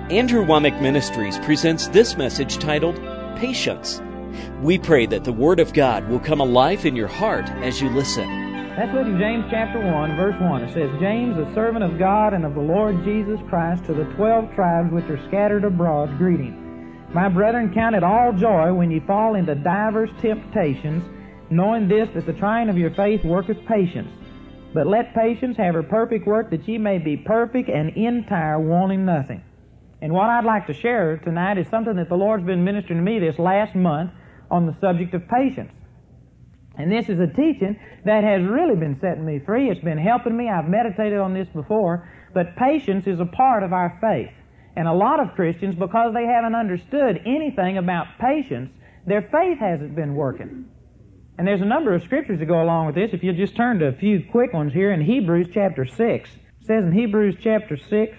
Andrew Womack Ministries presents this message titled, Patience. We pray that the Word of God will come alive in your heart as you listen. Let's look at James chapter 1, verse 1. It says, James, a servant of God and of the Lord Jesus Christ, to the 12 tribes which are scattered abroad, greeting. My brethren, count it all joy when ye fall into divers temptations, knowing this, that the trying of your faith worketh patience. But let patience have her perfect work, that ye may be perfect and entire, wanting nothing. And what I'd like to share tonight is something that the Lord's been ministering to me this last month on the subject of patience. And this is a teaching that has really been setting me free. It's been helping me. I've meditated on this before. But patience is a part of our faith. And a lot of Christians, because they haven't understood anything about patience, their faith hasn't been working. And there's a number of scriptures that go along with this. If you'll just turn to a few quick ones here in Hebrews chapter 6. It says in Hebrews chapter 6,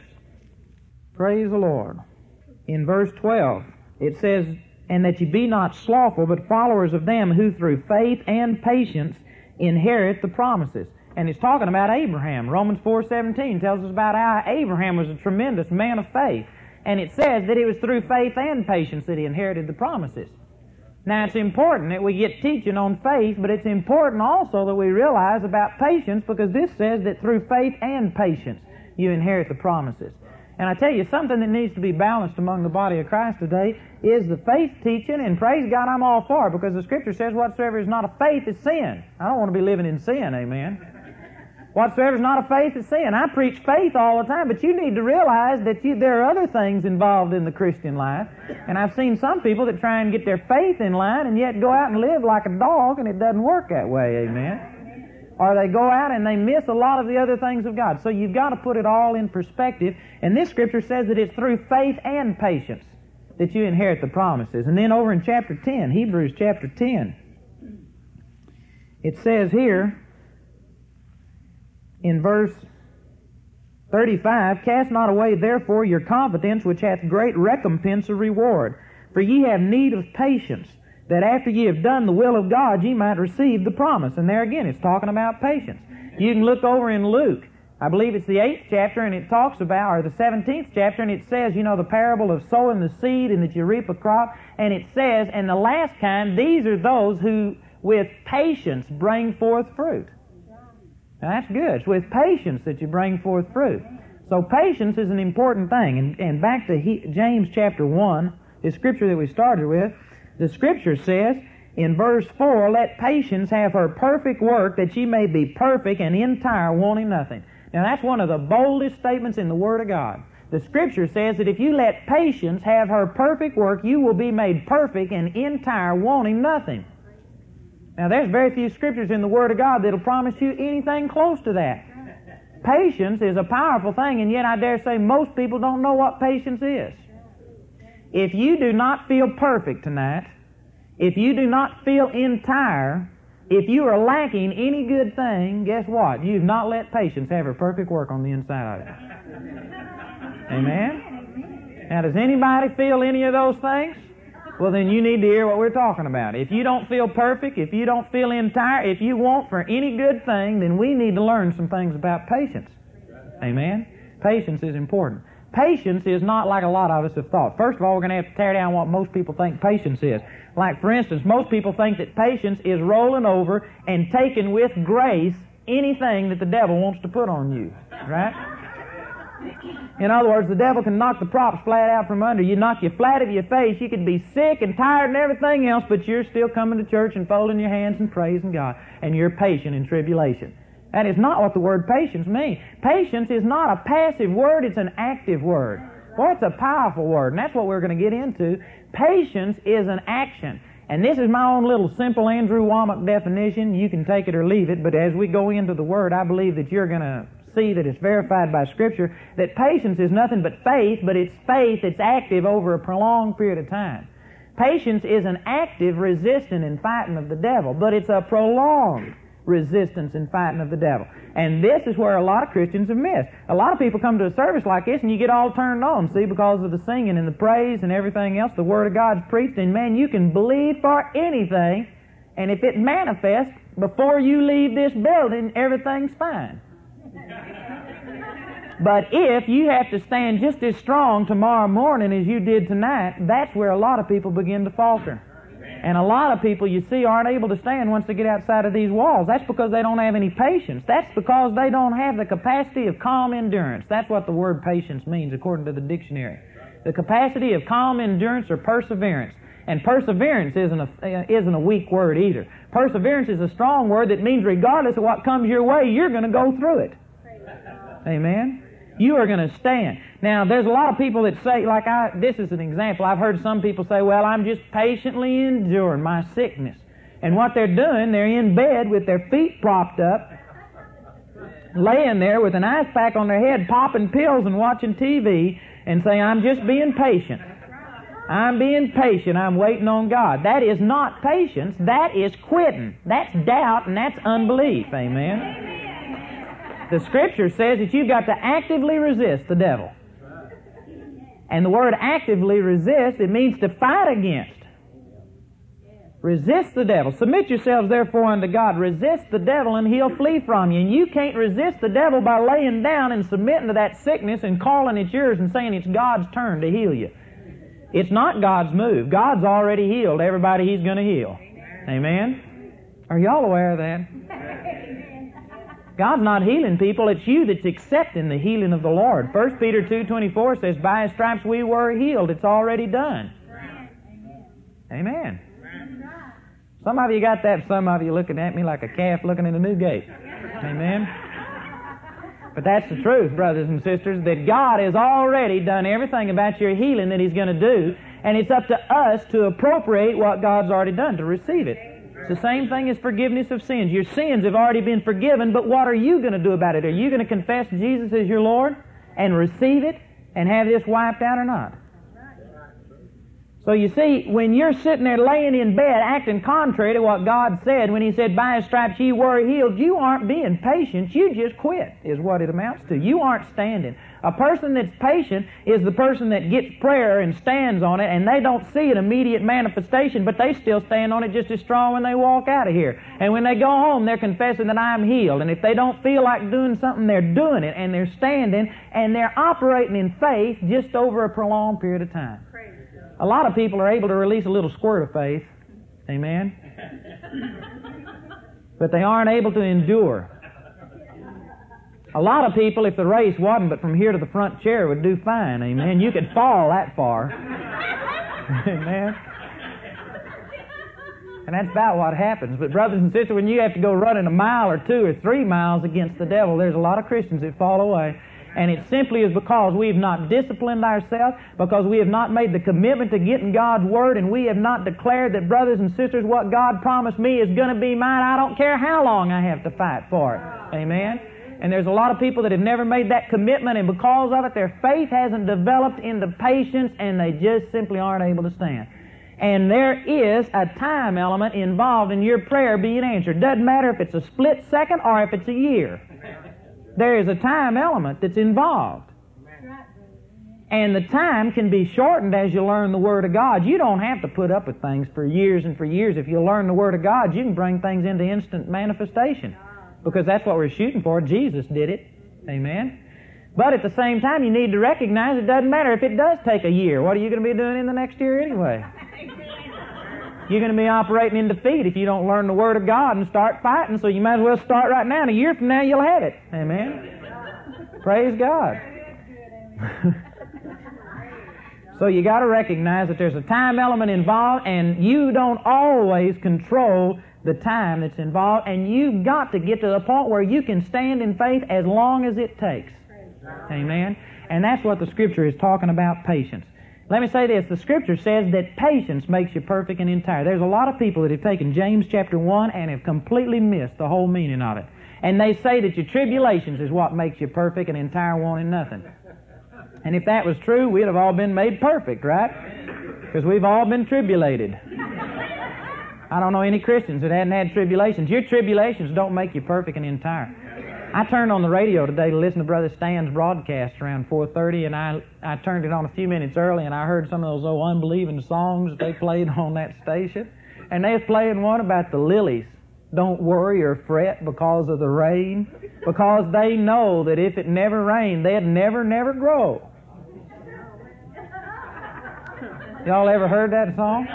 praise the Lord. In verse 12, it says, and that ye be not slothful, but followers of them who through faith and patience inherit the promises. And it's talking about Abraham. Romans 4:17 tells us about how Abraham was a tremendous man of faith. And it says that it was through faith and patience that he inherited the promises. Now, it's important that we get teaching on faith, but it's important also that we realize about patience, because this says that through faith and patience you inherit the promises. And I tell you, something that needs to be balanced among the body of Christ today is the faith teaching, and praise God, I'm all for it, because the Scripture says whatsoever is not of faith is sin. I don't want to be living in sin, amen. Whatsoever is not of faith is sin. I preach faith all the time, but you need to realize that there are other things involved in the Christian life. And I've seen some people that try and get their faith in line and yet go out and live like a dog, and it doesn't work that way, amen. Or they go out and they miss a lot of the other things of God. So you've got to put it all in perspective. And this Scripture says that it's through faith and patience that you inherit the promises. And then over in chapter 10, Hebrews chapter 10, it says here in verse 35, cast not away therefore your confidence, which hath great recompense of reward. For ye have need of patience, that after ye have done the will of God, ye might receive the promise. And there again, it's talking about patience. You can look over in Luke. I believe it's the 8th chapter, and it talks about, or the 17th chapter, and it says, the parable of sowing the seed and that you reap a crop. And it says, and the last kind, these are those who with patience bring forth fruit. Now that's good. It's with patience that you bring forth fruit. So patience is an important thing. And back to James chapter 1, the scripture that we started with, the Scripture says in verse 4, let patience have her perfect work, that ye may be perfect and entire, wanting nothing. Now that's one of the boldest statements in the Word of God. The Scripture says that if you let patience have her perfect work, you will be made perfect and entire, wanting nothing. Now there's very few Scriptures in the Word of God that'll promise you anything close to that. Patience is a powerful thing, and yet I dare say most people don't know what patience is. If you do not feel perfect tonight, if you do not feel entire, if you are lacking any good thing, guess what? You've not let patience have her perfect work on the inside of you. Amen? Now, does anybody feel any of those things? Well, then you need to hear what we're talking about. If you don't feel perfect, if you don't feel entire, if you want for any good thing, then we need to learn some things about patience. Amen? Patience is important. Patience is not like a lot of us have thought. First of all, we're going to have to tear down what most people think patience is. Like, for instance, most people think that patience is rolling over and taking with grace anything that the devil wants to put on you. Right? In other words, the devil can knock the props flat out from under you, knock you flat of your face. You could be sick and tired and everything else, but you're still coming to church and folding your hands and praising God. And you're patient in tribulation. That is not what the word patience means. Patience is not a passive word, it's an active word. Boy, it's a powerful word, and that's what we're going to get into. Patience is an action. And this is my own little simple Andrew Womack definition. You can take it or leave it, but as we go into the Word, I believe that you're going to see that it's verified by Scripture, that patience is nothing but faith, but it's faith that's active over a prolonged period of time. Patience is an active resisting and fighting of the devil, but it's a prolonged resistance and fighting of the devil. And this is where a lot of Christians have missed. A lot of people come to a service like this and you get all turned on, see, because of the singing and the praise and everything else. The Word of God's preached, and man, you can believe for anything, and if it manifests before you leave this building, everything's fine. But if you have to stand just as strong tomorrow morning as you did tonight, that's where a lot of people begin to falter. And a lot of people, you see, aren't able to stand once they get outside of these walls. That's because they don't have any patience. That's because they don't have the capacity of calm endurance. That's what the word patience means according to the dictionary. The capacity of calm endurance or perseverance. And perseverance isn't a weak word either. Perseverance is a strong word that means regardless of what comes your way, you're going to go through it. Amen? You are going to stand. Now, there's a lot of people that say, this is an example. I've heard some people say, well, I'm just patiently enduring my sickness. And what they're doing, they're in bed with their feet propped up, laying there with an ice pack on their head, popping pills and watching TV, and saying, I'm just being patient. I'm being patient. I'm waiting on God. That is not patience. That is quitting. That's doubt and that's unbelief. Amen? The Scripture says that you've got to actively resist the devil. And the word actively resist, it means to fight against. Resist the devil. Submit yourselves therefore unto God. Resist the devil and he'll flee from you. And you can't resist the devil by laying down and submitting to that sickness and calling it yours and saying it's God's turn to heal you. It's not God's move. God's already healed everybody He's going to heal. Amen? Are y'all aware of that? God's not healing people. It's you that's accepting the healing of the Lord. 1 Peter 2:24 says, by His stripes we were healed. It's already done. Amen. Some of you got that. Some of you looking at me like a calf looking in a new gate. Amen. But that's the truth, brothers and sisters, that God has already done everything about your healing that He's going to do, and it's up to us to appropriate what God's already done, to receive it. It's the same thing as forgiveness of sins. Your sins have already been forgiven, but what are you going to do about it? Are you going to confess Jesus as your Lord and receive it and have this wiped out or not? So you see, when you're sitting there laying in bed acting contrary to what God said when He said, by His stripes ye were healed, you aren't being patient, you just quit, is what it amounts to. You aren't standing. A person that's patient is the person that gets prayer and stands on it, and they don't see an immediate manifestation, but they still stand on it just as strong when they walk out of here. And when they go home, they're confessing that I'm healed. And if they don't feel like doing something, they're doing it, and they're standing, and they're operating in faith just over a prolonged period of time. A lot of people are able to release a little squirt of faith. Amen? But they aren't able to endure. A lot of people, if the race wasn't but from here to the front chair, would do fine. Amen? You could fall that far. Amen? And that's about what happens. But brothers and sisters, when you have to go running a mile or 2 or 3 miles against the devil, there's a lot of Christians that fall away. And it simply is because we have not disciplined ourselves, because we have not made the commitment to get in God's Word, and we have not declared that, brothers and sisters, what God promised me is going to be mine. I don't care how long I have to fight for it. Amen? And there's a lot of people that have never made that commitment, and because of it, their faith hasn't developed into patience, and they just simply aren't able to stand. And there is a time element involved in your prayer being answered. Doesn't matter if it's a split second or if it's a year. There is a time element that's involved. And the time can be shortened as you learn the Word of God. You don't have to put up with things for years and for years. If you learn the Word of God, you can bring things into instant manifestation. Because that's what we're shooting for. Jesus did it. Amen? But at the same time, you need to recognize it doesn't matter if it does take a year. What are you going to be doing in the next year anyway? You're going to be operating in defeat if you don't learn the Word of God and start fighting, so you might as well start right now. And a year from now, you'll have it. Amen? Praise God. So you got to recognize that there's a time element involved, and you don't always control the time that's involved, and you've got to get to the point where you can stand in faith as long as it takes. Amen? And that's what the Scripture is talking about, patience. Let me say this. The Scripture says that patience makes you perfect and entire. There's a lot of people that have taken James chapter 1 and have completely missed the whole meaning of it. And they say that your tribulations is what makes you perfect and entire, wanting nothing. And if that was true, we'd have all been made perfect, right? Because we've all been tribulated. I don't know any Christians that hadn't had tribulations. Your tribulations don't make you perfect and entire. I turned on the radio today to listen to Brother Stan's broadcast around 4:30, and I turned it on a few minutes early, and I heard some of those old unbelieving songs that they played on that station. And they was playing one about the lilies don't worry or fret because of the rain, because they know that if it never rained, they'd never grow. Y'all ever heard that song?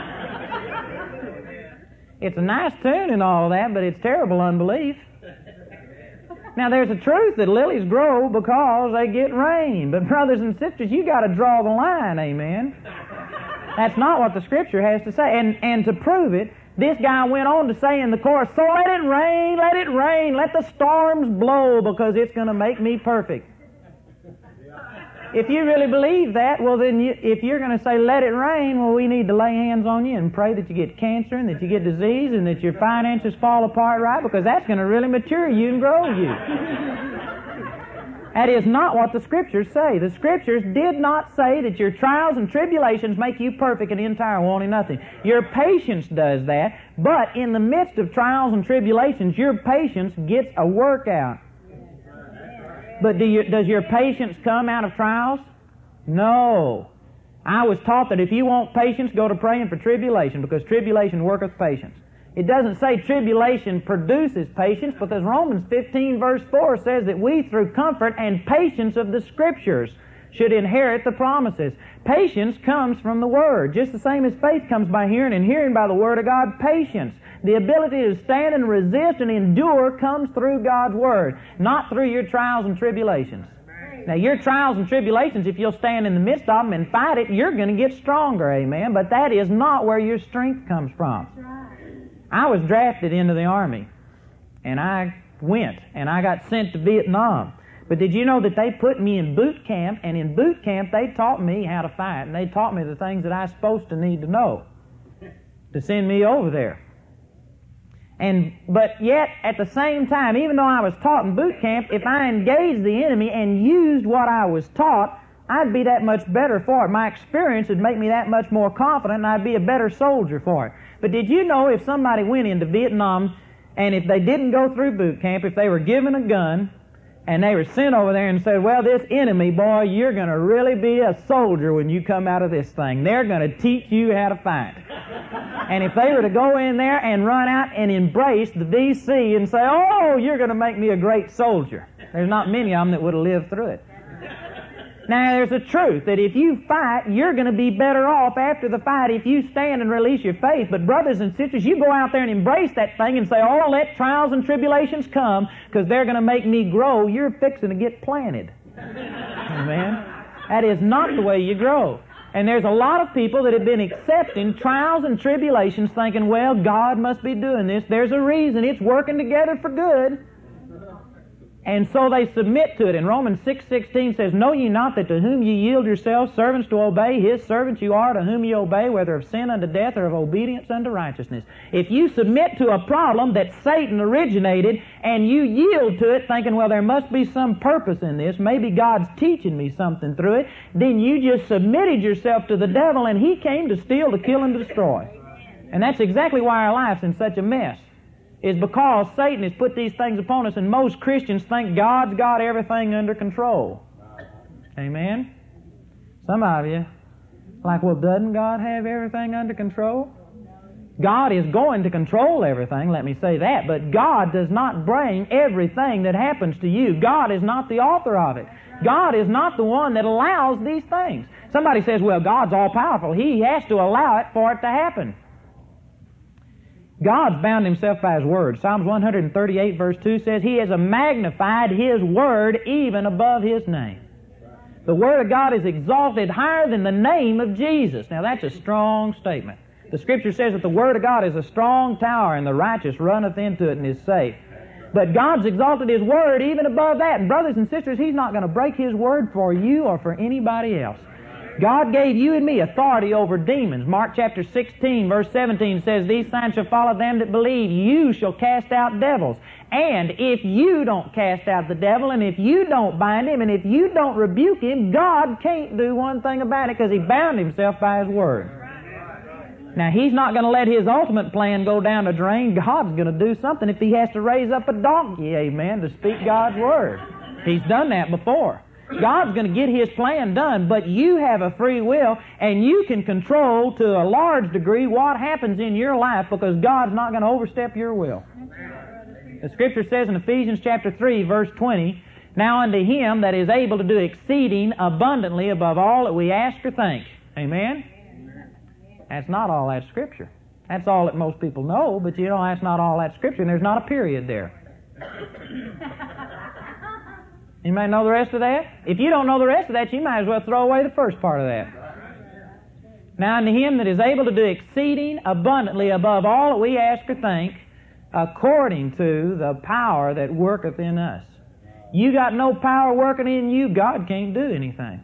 It's a nice tune and all that, but it's terrible unbelief. Now, there's a truth that lilies grow because they get rain. But brothers and sisters, you got to draw the line, amen? That's not what the Scripture has to say. And to prove it, this guy went on to say in the chorus, so let it rain, let the storms blow, because it's going to make me perfect. If you really believe that, well then, if you're going to say let it rain, well, we need to lay hands on you and pray that you get cancer and that you get disease and that your finances fall apart, right? Because that's going to really mature you and grow you. That is not what the Scriptures say. The Scriptures did not say that your trials and tribulations make you perfect and entire, wanting nothing. Your patience does that, but in the midst of trials and tribulations, your patience gets a workout. But does your patience come out of trials? No. I was taught that if you want patience, go to praying for tribulation, because tribulation worketh patience. It doesn't say tribulation produces patience, because Romans 15 verse 4 says that we, through comfort and patience of the Scriptures, should inherit the promises. Patience comes from the Word, just the same as faith comes by hearing, and hearing by the Word of God. Patience, the ability to stand and resist and endure, comes through God's Word, not through your trials and tribulations. Now, your trials and tribulations, if you'll stand in the midst of them and fight it, you're going to get stronger, amen? But that is not where your strength comes from. I was drafted into the Army, and I went, and I got sent to Vietnam. But did you know that they put me in boot camp, and in boot camp they taught me how to fight, and they taught me the things that I was supposed to need to know to send me over there. But yet, at the same time, even though I was taught in boot camp, if I engaged the enemy and used what I was taught, I'd be that much better for it. My experience would make me that much more confident, and I'd be a better soldier for it. But did you know if somebody went into Vietnam, and if they didn't go through boot camp, if they were given a gun, and they were sent over there and said, well, this enemy, boy, you're going to really be a soldier when you come out of this thing. They're going to teach you how to fight. And if they were to go in there and run out and embrace the VC and say, oh, you're going to make me a great soldier, there's not many of them that would have lived through it. Now, there's a truth that if you fight, you're going to be better off after the fight if you stand and release your faith. But brothers and sisters, you go out there and embrace that thing and say, oh, let trials and tribulations come because they're going to make me grow. You're fixing to get planted. Amen? That is not the way you grow. And there's a lot of people that have been accepting trials and tribulations thinking, well, God must be doing this. There's a reason. It's working together for good. And so they submit to it. And Romans 6:16 says, know ye not that to whom ye yield yourselves servants to obey, his servants you are to whom ye obey, whether of sin unto death or of obedience unto righteousness. If you submit to a problem that Satan originated and you yield to it thinking, well, there must be some purpose in this, maybe God's teaching me something through it, then you just submitted yourself to the devil, and he came to steal, to kill, and to destroy. And that's exactly why our life's in such a mess. Is because Satan has put these things upon us, and most Christians think God's got everything under control. Amen? Some of you, like, well, doesn't God have everything under control? God is going to control everything, let me say that, but God does not bring everything that happens to you. God is not the author of it. God is not the one that allows these things. Somebody says, well, God's all-powerful. He has to allow it for it to happen. God's bound himself by his word. Psalms 138 verse 2 says, he has magnified his word even above his name. The word of God is exalted higher than the name of Jesus. Now that's a strong statement. The Scripture says that the word of God is a strong tower, and the righteous runneth into it and is safe. But God's exalted his word even above that. And brothers and sisters, he's not going to break his word for you or for anybody else. God gave you and me authority over demons. Mark chapter 16, verse 17 says, these signs shall follow them that believe. You shall cast out devils. And if you don't cast out the devil, and if you don't bind him, and if you don't rebuke him, God can't do one thing about it because he bound himself by his word. Now, he's not going to let his ultimate plan go down the drain. God's going to do something if he has to raise up a donkey, amen, to speak God's word. He's done that before. God's going to get His plan done, but you have a free will, and you can control to a large degree what happens in your life, because God's not going to overstep your will. The Scripture says in Ephesians chapter 3, verse 20, "Now unto Him that is able to do exceeding abundantly above all that we ask or think." Amen? That's not all that Scripture. That's all that most people know, but that's not all that Scripture, and there's not a period there. You might know the rest of that? If you don't know the rest of that, you might as well throw away the first part of that. "Now unto Him that is able to do exceeding abundantly above all that we ask or think, according to the power that worketh in us." You got no power working in you, God can't do anything.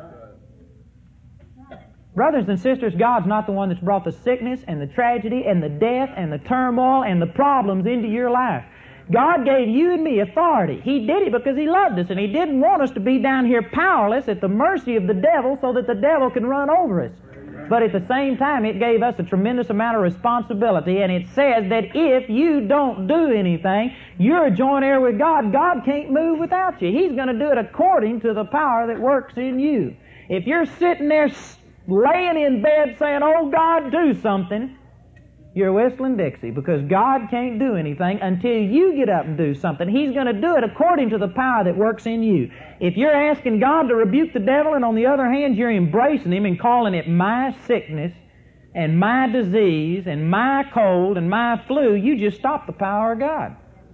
Brothers and sisters, God's not the one that's brought the sickness and the tragedy and the death and the turmoil and the problems into your life. God gave you and me authority. He did it because He loved us, and He didn't want us to be down here powerless at the mercy of the devil so that the devil can run over us. But at the same time, it gave us a tremendous amount of responsibility, and it says that if you don't do anything, you're a joint heir with God. God can't move without you. He's going to do it according to the power that works in you. If you're sitting there laying in bed saying, "Oh, God, do something," you're whistling Dixie, because God can't do anything until you get up and do something. He's going to do it according to the power that works in you. If you're asking God to rebuke the devil, and on the other hand you're embracing Him and calling it my sickness and my disease and my cold and my flu, you just stop the power of God.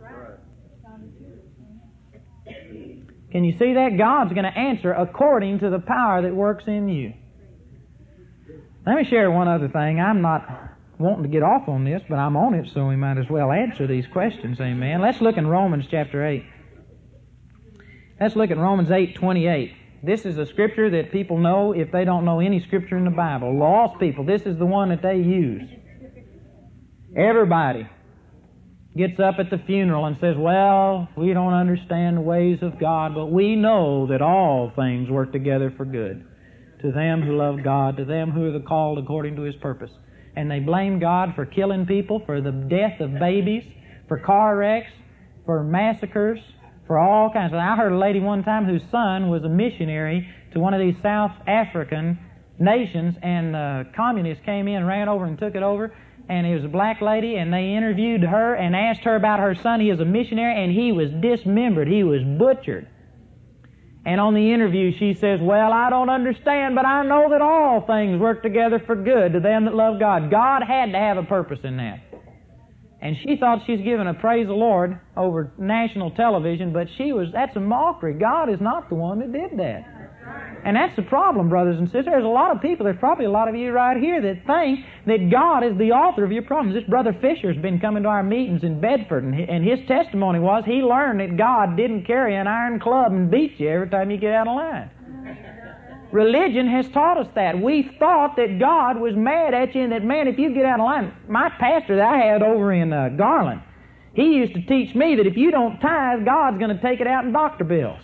Can you see that? God's going to answer according to the power that works in you. Let me share one other thing. I'm not wanting to get off on this, but I'm on it, so we might as well answer these questions. Amen. Let's look in Romans chapter 8. Let's look at Romans 8:28. This is a scripture that people know if they don't know any scripture in the Bible. Lost people, this is the one that they use. Everybody gets up at the funeral and says, "Well, we don't understand the ways of God, but we know that all things work together for good to them who love God, to them who are the called according to His purpose." And they blame God for killing people, for the death of babies, for car wrecks, for massacres, for all kinds of... I heard a lady one time whose son was a missionary to one of these South African nations, and communists came in, ran over and took it over, and it was a black lady, and they interviewed her and asked her about her son. He was a missionary, and he was dismembered. He was butchered. And on the interview she says, "Well, I don't understand, but I know that all things work together for good to them that love God." God had to have a purpose in that. And she thought she's giving a praise the Lord over national television, but that's a mockery. God is not the one that did that. And that's the problem, brothers and sisters. There's a lot of people, there's probably a lot of you right here that think that God is the author of your problems. This Brother Fisher's been coming to our meetings in Bedford, and his testimony was he learned that God didn't carry an iron club and beat you every time you get out of line. Religion has taught us that. We thought that God was mad at you and that, man, if you get out of line... My pastor that I had over in Garland, he used to teach me that if you don't tithe, God's going to take it out in doctor bills.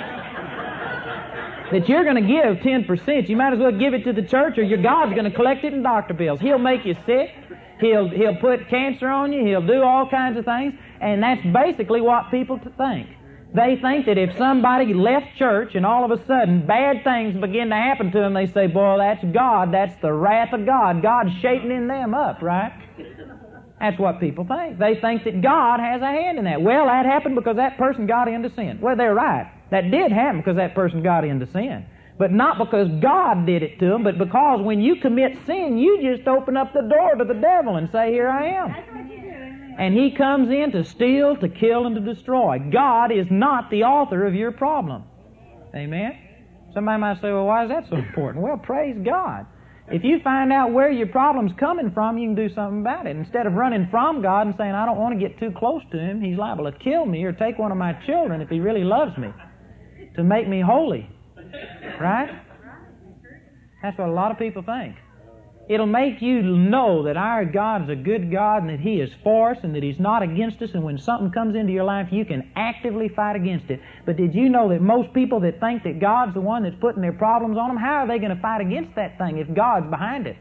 That you're going to give 10%. You might as well give it to the church, or your God's going to collect it in doctor bills. He'll make you sick. He'll put cancer on you. He'll do all kinds of things. And that's basically what people think. They think that if somebody left church and all of a sudden bad things begin to happen to them, they say, "Boy, that's God. That's the wrath of God. God's shaking them up," right? That's what people think. They think that God has a hand in that. Well, that happened because that person got into sin. Well, they're right. That did happen because that person got into sin. But not because God did it to them, but because when you commit sin, you just open up the door to the devil and say, "Here I am." That's what you do. And he comes in to steal, to kill, and to destroy. God is not the author of your problem. Amen? Somebody might say, "Well, why is that so important?" Well, praise God. If you find out where your problem's coming from, you can do something about it. Instead of running from God and saying, "I don't want to get too close to Him. He's liable to kill me or take one of my children if He really loves me to make me holy." Right? That's what a lot of people think. It'll make you know that our God's a good God and that He is for us and that He's not against us, and when something comes into your life, you can actively fight against it. But did you know that most people that think that God's the one that's putting their problems on them, how are they going to fight against that thing if God's behind it?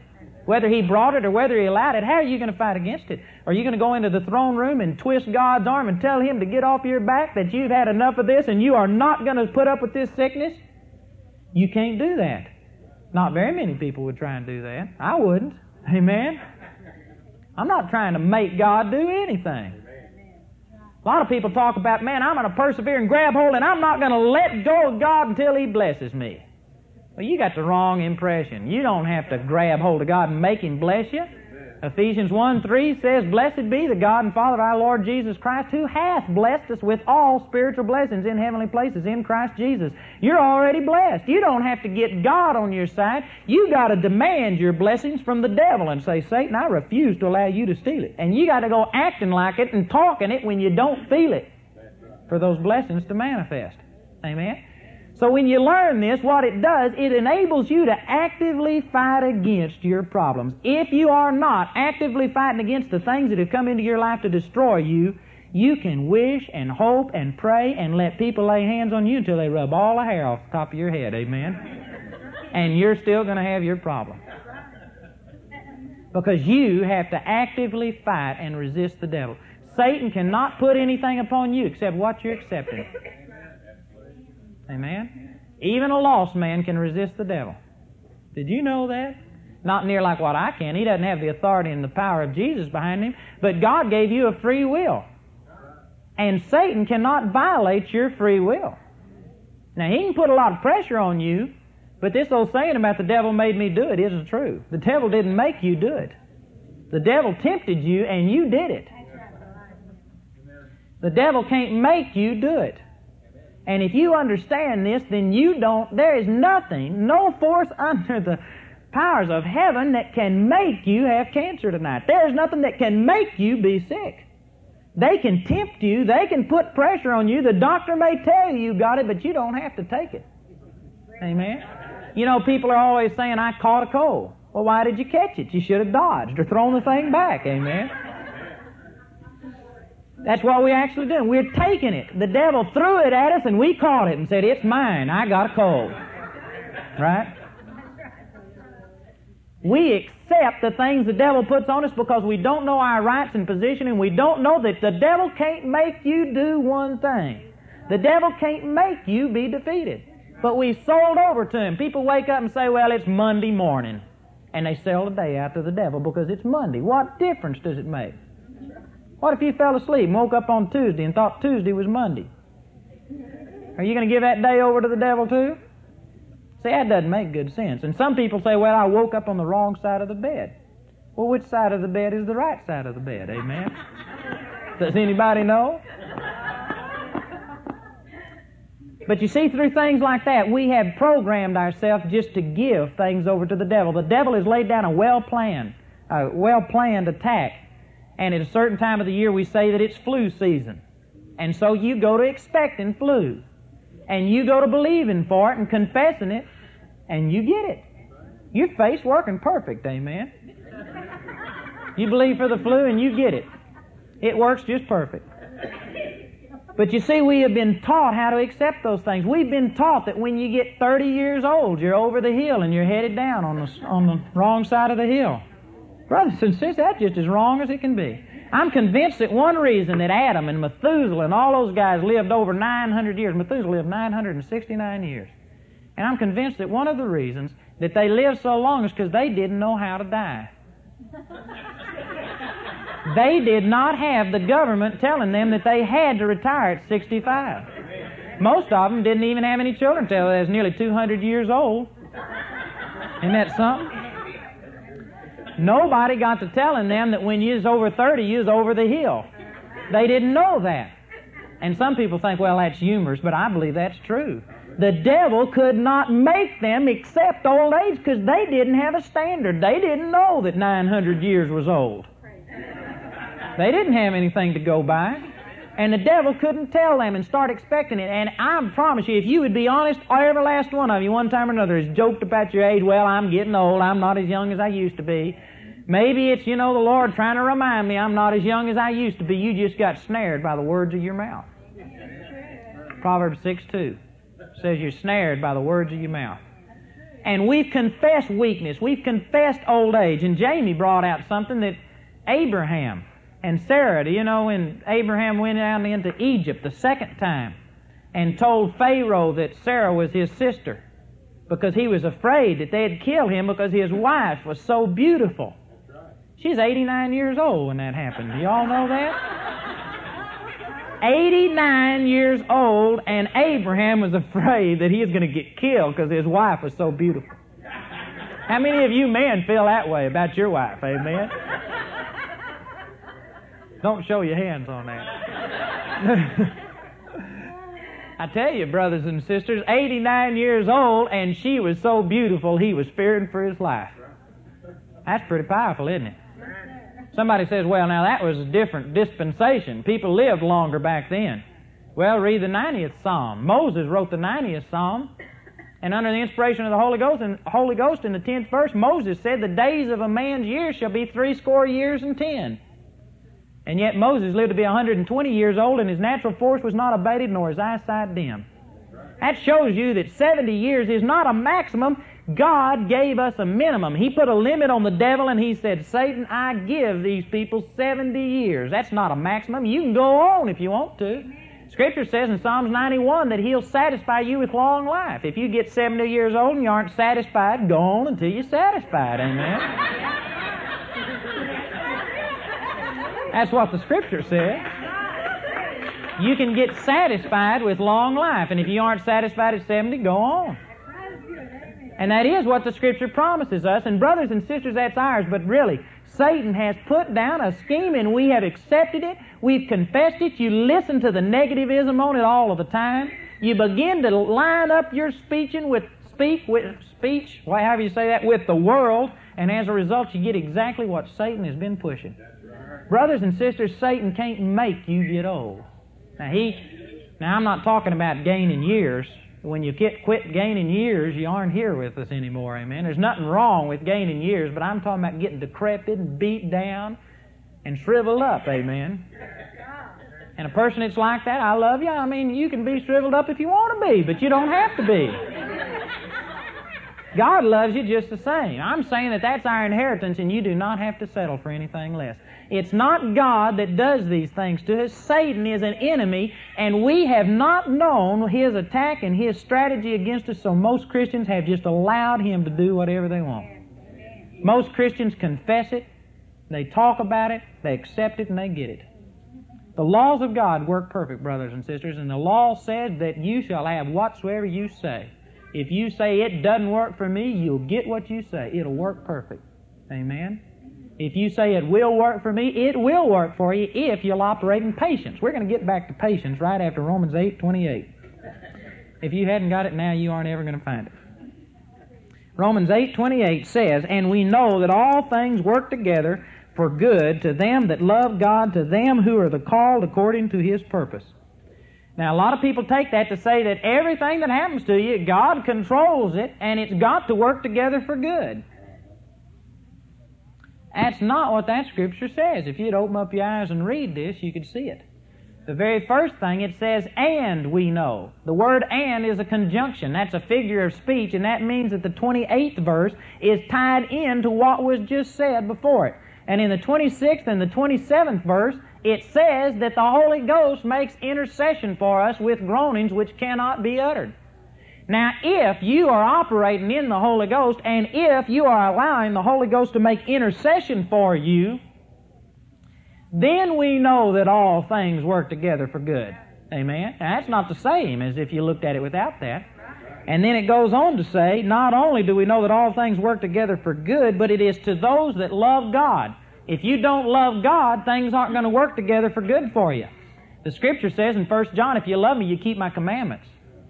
Whether He brought it or whether He allowed it, how are you going to fight against it? Are you going to go into the throne room and twist God's arm and tell Him to get off your back, that you've had enough of this and you are not going to put up with this sickness? You can't do that. Not very many people would try and do that. I wouldn't. Amen? I'm not trying to make God do anything. A lot of people talk about, man, I'm going to persevere and grab hold and I'm not going to let go of God until He blesses me. Well, you got the wrong impression. You don't have to grab hold of God and make Him bless you. Ephesians 1:3 says, Blessed be the God and Father of our Lord Jesus Christ, who hath blessed us with all spiritual blessings in heavenly places in Christ Jesus. You're already blessed. You don't have to get God on your side. You got to demand your blessings from the devil and say, Satan, I refuse to allow you to steal it. And you got to go acting like it and talking it when you don't feel it for those blessings to manifest. Amen? So when you learn this, what it does, it enables you to actively fight against your problems. If you are not actively fighting against the things that have come into your life to destroy you, you can wish and hope and pray and let people lay hands on you until they rub all the hair off the top of your head. Amen? And you're still going to have your problem. Because you have to actively fight and resist the devil. Satan cannot put anything upon you except what you're accepting. Amen? Even a lost man can resist the devil. Did you know that? Not near like what I can. He doesn't have the authority and the power of Jesus behind him. But God gave you a free will. And Satan cannot violate your free will. Now, he can put a lot of pressure on you, but this old saying about the devil made me do it isn't true. The devil didn't make you do it. The devil tempted you and you did it. The devil can't make you do it. And if you understand this, then there is nothing, no force under the powers of heaven that can make you have cancer tonight. There is nothing that can make you be sick. They can tempt you, they can put pressure on you. The doctor may tell you got it, but you don't have to take it. Amen? You know, people are always saying, I caught a cold. Well, why did you catch it? You should have dodged or thrown the thing back. Amen? That's what we actually do. We're taking it. The devil threw it at us and we caught it and said, it's mine. I got a cold. Right? We accept the things the devil puts on us because we don't know our rights and position, and we don't know that the devil can't make you do one thing. The devil can't make you be defeated. But we sold over to him. People wake up and say, well, it's Monday morning. And they sell the day out to the devil because it's Monday. What difference does it make? What if you fell asleep and woke up on Tuesday and thought Tuesday was Monday? Are you going to give that day over to the devil too? See, that doesn't make good sense. And some people say, well, I woke up on the wrong side of the bed. Well, which side of the bed is the right side of the bed? Amen? Does anybody know? But you see, through things like that, we have programmed ourselves just to give things over to the devil. The devil has laid down a well-planned attack. And at a certain time of the year, we say that it's flu season. And so you go to expecting flu. And you go to believing for it and confessing it, and you get it. Your faith's working perfect, amen? You believe for the flu and you get it. It works just perfect. But you see, we have been taught how to accept those things. We've been taught that when you get 30 years old, you're over the hill and you're headed down on the wrong side of the hill. Brothers and sisters, that's just as wrong as it can be. I'm convinced that one reason that Adam and Methuselah and all those guys lived over 900 years, Methuselah lived 969 years, and I'm convinced that one of the reasons that they lived so long is because they didn't know how to die. They did not have the government telling them that they had to retire at 65. Most of them didn't even have any children until they was nearly 200 years old. Isn't that something? Nobody got to telling them that when you was over 30, you was over the hill. They didn't know that. And some people think, well, that's humorous, but I believe that's true. The devil could not make them accept old age because they didn't have a standard. They didn't know that 900 years was old. They didn't have anything to go by. And the devil couldn't tell them and start expecting it. And I promise you, if you would be honest, every last one of you, one time or another, has joked about your age. Well, I'm getting old. I'm not as young as I used to be. Maybe it's, the Lord trying to remind me I'm not as young as I used to be. You just got snared by the words of your mouth. Proverbs 6:2 says you're snared by the words of your mouth. And we've confessed weakness. We've confessed old age. And Jamie brought out something that Abraham and Sarah, do you know when Abraham went down into Egypt the second time and told Pharaoh that Sarah was his sister because he was afraid that they'd kill him because his wife was so beautiful. She's 89 years old when that happened. Do you all know that? 89 years old, and Abraham was afraid that he was going to get killed because his wife was so beautiful. How many of you men feel that way about your wife? Amen? Don't show your hands on that. I tell you, brothers and sisters, 89 years old, and she was so beautiful, he was fearing for his life. That's pretty powerful, isn't it? Somebody says, well, now that was a different dispensation. People lived longer back then. Well, read the 90th Psalm. Moses wrote the 90th Psalm, and under the inspiration of the Holy Ghost in the 10th verse, Moses said, the days of a man's years shall be 80 years and 10. And yet Moses lived to be 120 years old, and his natural force was not abated, nor his eyesight dim. That shows you that 70 years is not a maximum. God gave us a minimum. He put a limit on the devil, and he said, Satan, I give these people 70 years. That's not a maximum. You can go on if you want to. Scripture says in Psalms 91 that He'll satisfy you with long life. If you get 70 years old and you aren't satisfied, go on until you're satisfied. Amen? That's what the Scripture says. You can get satisfied with long life, and if you aren't satisfied at 70, go on. And that is what the Scripture promises us. And brothers and sisters, that's ours. But really, Satan has put down a scheme, and we have accepted it. We've confessed it. You listen to the negativism on it all of the time. You begin to line up your speech, however you say that, with the world. And as a result, you get exactly what Satan has been pushing. Brothers and sisters, Satan can't make you get old. Now, I'm not talking about gaining years. When you quit gaining years, you aren't here with us anymore, amen? There's nothing wrong with gaining years, but I'm talking about getting decrepit and beat down and shriveled up, amen? And a person that's like that, I love you. I mean, you can be shriveled up if you want to be, but you don't have to be. God loves you just the same. I'm saying that that's our inheritance, and you do not have to settle for anything less. It's not God that does these things to us. Satan is an enemy, and we have not known his attack and his strategy against us, so most Christians have just allowed him to do whatever they want. Most Christians confess it, they talk about it, they accept it, and they get it. The laws of God work perfect, brothers and sisters, and the law says that you shall have whatsoever you say. If you say it doesn't work for me, you'll get what you say. It'll work perfect. Amen? If you say it will work for me, it will work for you if you'll operate in patience. We're going to get back to patience right after Romans 8:28. If you hadn't got it now, you aren't ever going to find it. Romans 8:28 says, and we know that all things work together for good to them that love God, to them who are the called according to His purpose. Now, a lot of people take that to say that everything that happens to you, God controls it, and it's got to work together for good. That's not what that Scripture says. If you'd open up your eyes and read this, you could see it. The very first thing, it says, and we know. The word and is a conjunction. That's a figure of speech, and that means that the 28th verse is tied into what was just said before it. And in the 26th and the 27th verse, it says that the Holy Ghost makes intercession for us with groanings which cannot be uttered. Now, if you are operating in the Holy Ghost, and if you are allowing the Holy Ghost to make intercession for you, then we know that all things work together for good. Amen? Now, that's not the same as if you looked at it without that. And then it goes on to say, not only do we know that all things work together for good, but it is to those that love God. If you don't love God, things aren't going to work together for good for you. The Scripture says in 1 John, if you love me, you keep my commandments.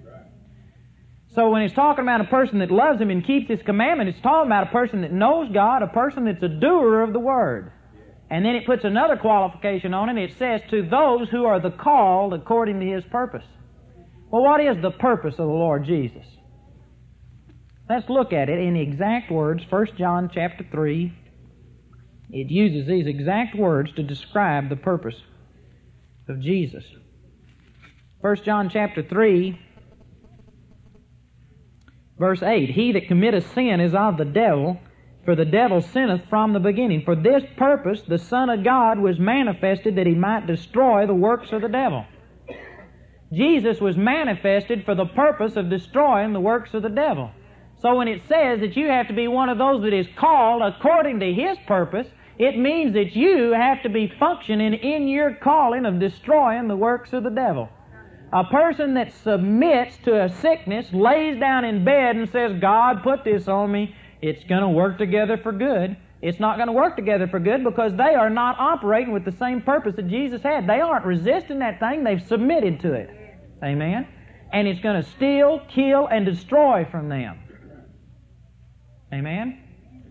So when it's talking about a person that loves Him and keeps His commandment, it's talking about a person that knows God, a person that's a doer of the Word. And then it puts another qualification on it. It says, to those who are the called according to His purpose. Well, what is the purpose of the Lord Jesus? Let's look at it in the exact words. 1 John chapter 3. It uses these exact words to describe the purpose of Jesus. 1 John chapter 3, Verse 8, He that committeth sin is of the devil, for the devil sinneth from the beginning. For this purpose the Son of God was manifested, that He might destroy the works of the devil. Jesus was manifested for the purpose of destroying the works of the devil. So when it says that you have to be one of those that is called according to His purpose, it means that you have to be functioning in your calling of destroying the works of the devil. A person that submits to a sickness, lays down in bed and says, God put this on me, it's going to work together for good. It's not going to work together for good because they are not operating with the same purpose that Jesus had. They aren't resisting that thing, they've submitted to it. Amen? And it's going to steal, kill, and destroy from them. Amen?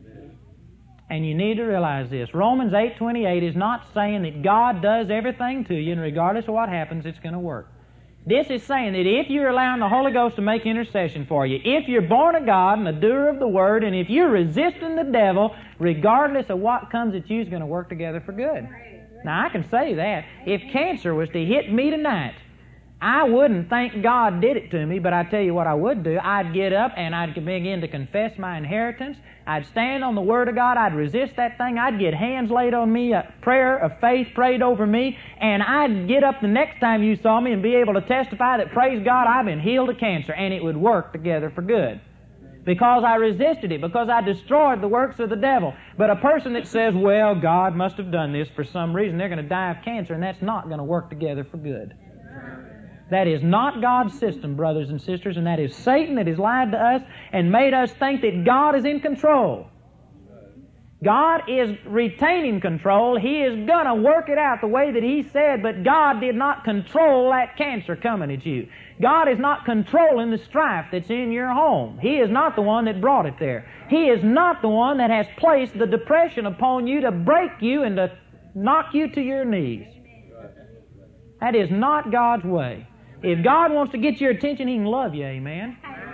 And you need to realize this. Romans 8:28 is not saying that God does everything to you, and regardless of what happens, it's going to work. This is saying that if you're allowing the Holy Ghost to make intercession for you, if you're born of God and a doer of the Word, and if you're resisting the devil, regardless of what comes at you, it's going to work together for good. Now, I can say that. If cancer was to hit me tonight, I wouldn't think God did it to me, but I tell you what I would do. I'd get up and I'd begin to confess my inheritance. I'd stand on the Word of God. I'd resist that thing. I'd get hands laid on me, a prayer of faith prayed over me, and I'd get up the next time you saw me and be able to testify that, praise God, I've been healed of cancer, and it would work together for good. Because I resisted it, because I destroyed the works of the devil. But a person that says, well, God must have done this for some reason, they're going to die of cancer, and that's not going to work together for good. That is not God's system, brothers and sisters, and that is Satan that has lied to us and made us think that God is in control. God is retaining control. He is going to work it out the way that He said, but God did not control that cancer coming at you. God is not controlling the strife that's in your home. He is not the one that brought it there. He is not the one that has placed the depression upon you to break you and to knock you to your knees. That is not God's way. If God wants to get your attention, He can love you, amen?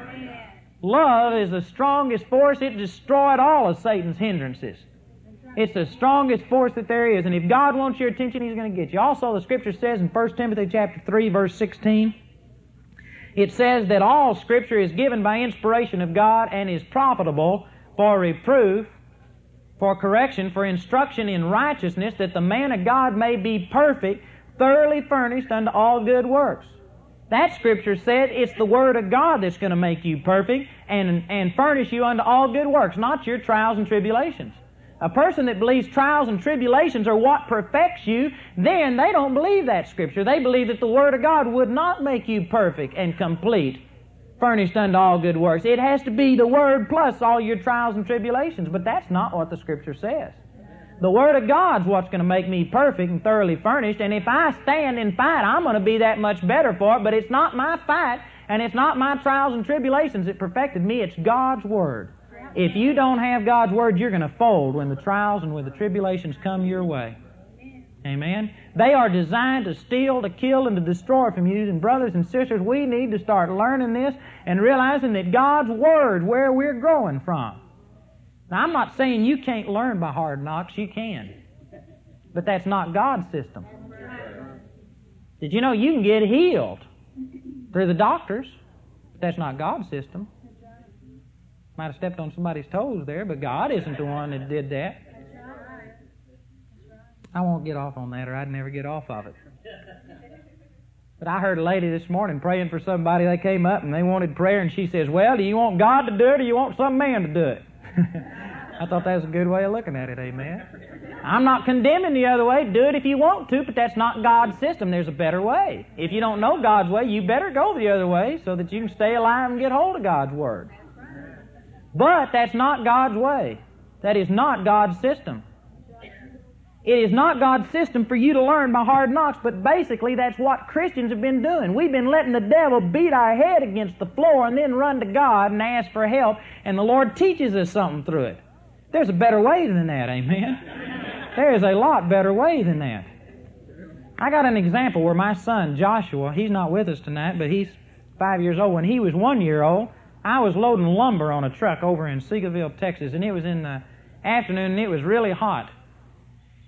Love is the strongest force. It destroyed all of Satan's hindrances. It's the strongest force that there is. And if God wants your attention, He's going to get you. Also, the Scripture says in 1 Timothy chapter 3, verse 16, it says that all Scripture is given by inspiration of God and is profitable for reproof, for correction, for instruction in righteousness, that the man of God may be perfect, thoroughly furnished unto all good works. That Scripture said it's the Word of God that's going to make you perfect and furnish you unto all good works, not your trials and tribulations. A person that believes trials and tribulations are what perfects you, then they don't believe that Scripture. They believe that the Word of God would not make you perfect and complete, furnished unto all good works. It has to be the Word plus all your trials and tribulations, but that's not what the Scripture says. The Word of God's what's going to make me perfect and thoroughly furnished, and if I stand and fight, I'm going to be that much better for it, but it's not my fight, and it's not my trials and tribulations that perfected me, it's God's Word. If you don't have God's Word, you're going to fold when the trials and when the tribulations come your way. Amen? They are designed to steal, to kill, and to destroy from you, and brothers and sisters, we need to start learning this and realizing that God's Word, where we're growing from. Now, I'm not saying you can't learn by hard knocks. You can. But that's not God's system. Did you know you can get healed through the doctors? But that's not God's system. Might have stepped on somebody's toes there, but God isn't the one that did that. I won't get off on that, or I'd never get off of it. But I heard a lady this morning praying for somebody. They came up and they wanted prayer, and she says, well, do you want God to do it, or do you want some man to do it? I thought that was a good way of looking at it, amen. I'm not condemning the other way. Do it if you want to, but that's not God's system. There's a better way. If you don't know God's way, you better go the other way so that you can stay alive and get hold of God's Word. But that's not God's way. That is not God's system. It is not God's system for you to learn by hard knocks, but basically that's what Christians have been doing. We've been letting the devil beat our head against the floor and then run to God and ask for help, and the Lord teaches us something through it. There's a better way than that, amen? There is a lot better way than that. I got an example where my son, Joshua, he's not with us tonight, but he's 5 years old. When he was 1 year old, I was loading lumber on a truck over in Seagoville, Texas, and it was in the afternoon, and it was really hot.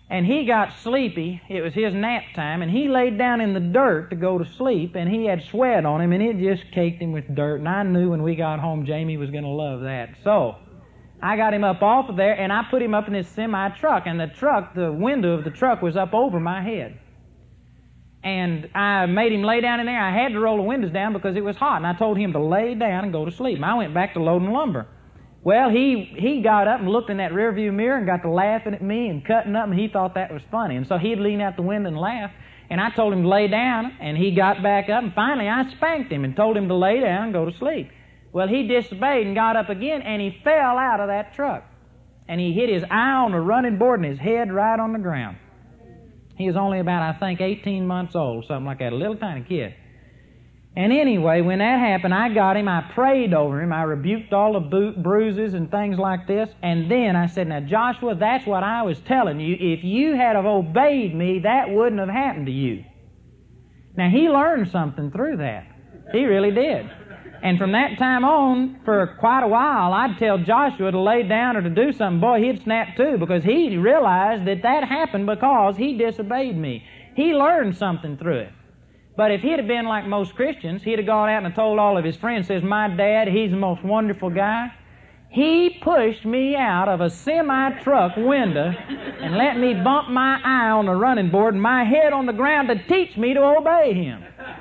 And he got sleepy. It was his nap time, and he laid down in the dirt to go to sleep, and he had sweat on him, and it just caked him with dirt. And I knew when we got home, Jamie was going to love that. So I got him up off of there, and I put him up in this semi-truck, and the window of the truck was up over my head. And I made him lay down in there. I had to roll the windows down because it was hot, and I told him to lay down and go to sleep. And I went back to loading lumber. Well, he got up and looked in that rearview mirror and got to laughing at me and cutting up, and he thought that was funny. And so he'd lean out the window and laugh. And I told him to lay down, and he got back up, and finally I spanked him and told him to lay down and go to sleep. Well, he disobeyed and got up again, and he fell out of that truck. And he hit his eye on the running board and his head right on the ground. He was only about, I think, 18 months old, something like that, a little tiny kid. And anyway, when that happened, I got him, I prayed over him, I rebuked all the bruises and things like this, and then I said, now Joshua, that's what I was telling you. If you had have obeyed me, that wouldn't have happened to you. Now, he learned something through that. He really did. And from that time on, for quite a while, I'd tell Joshua to lay down or to do something. Boy, he'd snap too, because he realized that happened because he disobeyed me. He learned something through it. But if he'd have been like most Christians, he'd have gone out and told all of his friends, says, my dad, he's the most wonderful guy. He pushed me out of a semi-truck window and let me bump my eye on the running board and my head on the ground to teach me to obey him.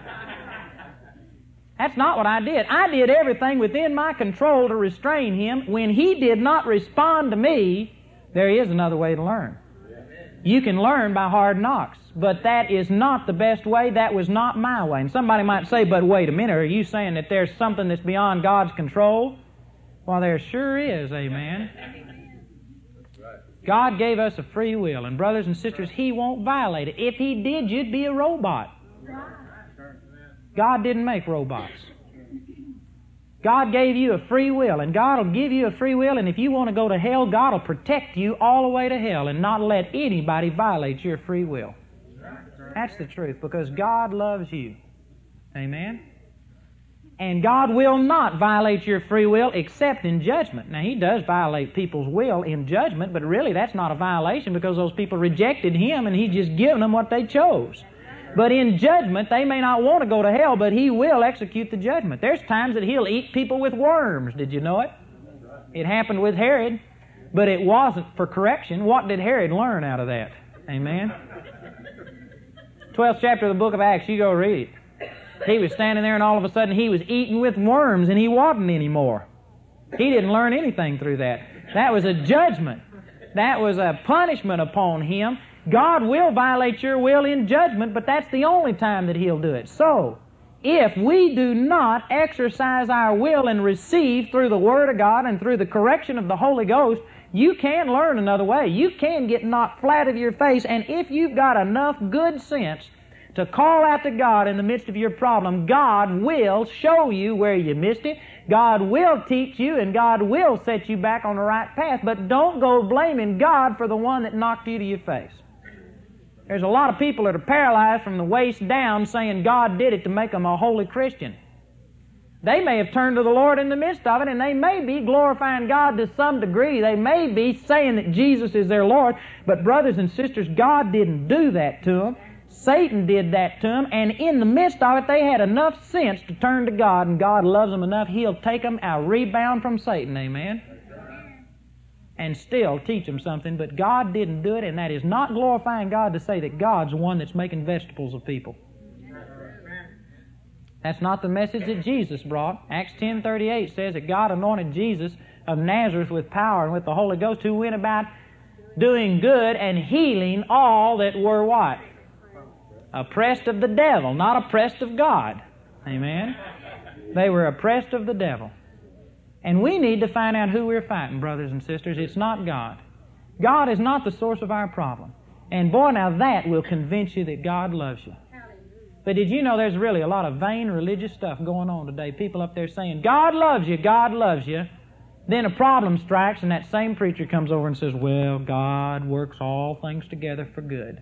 That's not what I did. I did everything within my control to restrain him. When he did not respond to me, there is another way to learn. You can learn by hard knocks, but that is not the best way. That was not my way. And somebody might say, but wait a minute, are you saying that there's something that's beyond God's control? Well, there sure is, amen. God gave us a free will, and brothers and sisters, He won't violate it. If He did, you'd be a robot. God didn't make robots. God gave you a free will, and God will give you a free will, and if you want to go to hell, God will protect you all the way to hell and not let anybody violate your free will. That's the truth, because God loves you. Amen? And God will not violate your free will except in judgment. Now, He does violate people's will in judgment, but really that's not a violation because those people rejected Him and He's just given them what they chose. But in judgment, they may not want to go to hell, but He will execute the judgment. There's times that He'll eat people with worms. Did you know it? It happened with Herod, but it wasn't for correction. What did Herod learn out of that? Amen? 12th chapter of the book of Acts, you go read it. He was standing there and all of a sudden he was eaten with worms and he wasn't anymore. He didn't learn anything through that. That was a judgment. That was a punishment upon him. God will violate your will in judgment, but that's the only time that He'll do it. So, if we do not exercise our will and receive through the Word of God and through the correction of the Holy Ghost, you can learn another way. You can get knocked flat of your face, and if you've got enough good sense to call out to God in the midst of your problem, God will show you where you missed it. God will teach you, and God will set you back on the right path, but don't go blaming God for the one that knocked you to your face. There's a lot of people that are paralyzed from the waist down saying God did it to make them a holy Christian. They may have turned to the Lord in the midst of it, and they may be glorifying God to some degree. They may be saying that Jesus is their Lord, but brothers and sisters, God didn't do that to them. Satan did that to them, and in the midst of it, they had enough sense to turn to God, and God loves them enough, He'll take them a rebound from Satan, amen? And still teach them something, but God didn't do it, and that is not glorifying God to say that God's the one that's making vegetables of people. That's not the message that Jesus brought. Acts 10:38 says that God anointed Jesus of Nazareth with power and with the Holy Ghost, who went about doing good and healing all that were what? Oppressed of the devil, not oppressed of God. Amen? They were oppressed of the devil. And we need to find out who we're fighting, brothers and sisters. It's not God. God is not the source of our problem. And boy, now that will convince you that God loves you. But did you know there's really a lot of vain religious stuff going on today? People up there saying, God loves you, God loves you. Then a problem strikes and that same preacher comes over and says, well, God works all things together for good.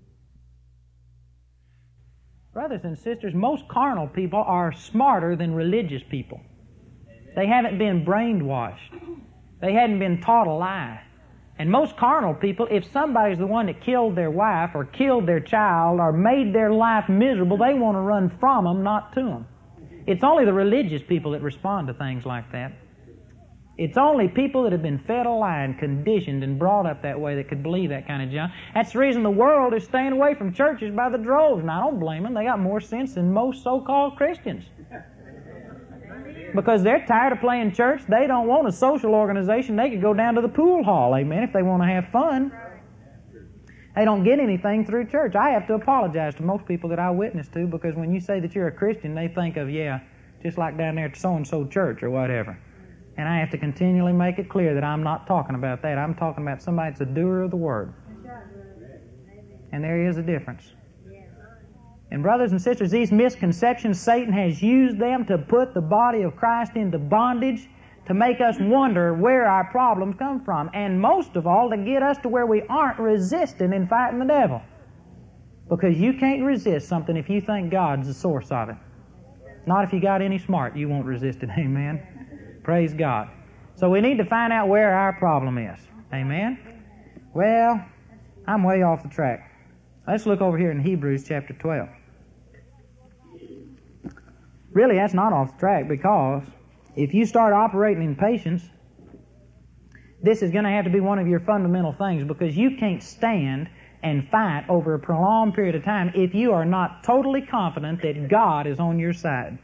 Brothers and sisters, most carnal people are smarter than religious people. They haven't been brainwashed. They hadn't been taught a lie. And most carnal people, if somebody's the one that killed their wife or killed their child or made their life miserable, they want to run from them, not to them. It's only the religious people that respond to things like that. It's only people that have been fed a lie and conditioned and brought up that way that could believe that kind of junk. That's the reason the world is staying away from churches by the droves. And I don't blame them. They got more sense than most so-called Christians. Because they're tired of playing church. They don't want a social organization. They could go down to the pool hall, amen, if they want to have fun. They don't get anything through church. I have to apologize to most people that I witness to, because when you say that you're a Christian, they think of, yeah, just like down there at so-and-so church or whatever. And I have to continually make it clear that I'm not talking about that. I'm talking about somebody that's a doer of the Word. And there is a difference. And brothers and sisters, these misconceptions, Satan has used them to put the body of Christ into bondage, to make us wonder where our problems come from. And most of all, to get us to where we aren't resisting in fighting the devil. Because you can't resist something if you think God's the source of it. Not if you got any smart, you won't resist it. Amen. Praise God. So we need to find out where our problem is. Amen. Well, I'm way off the track. Let's look over here in Hebrews chapter 12. Really, that's not off the track, because if you start operating in patience, this is going to have to be one of your fundamental things, because you can't stand and fight over a prolonged period of time if you are not totally confident that God is on your side.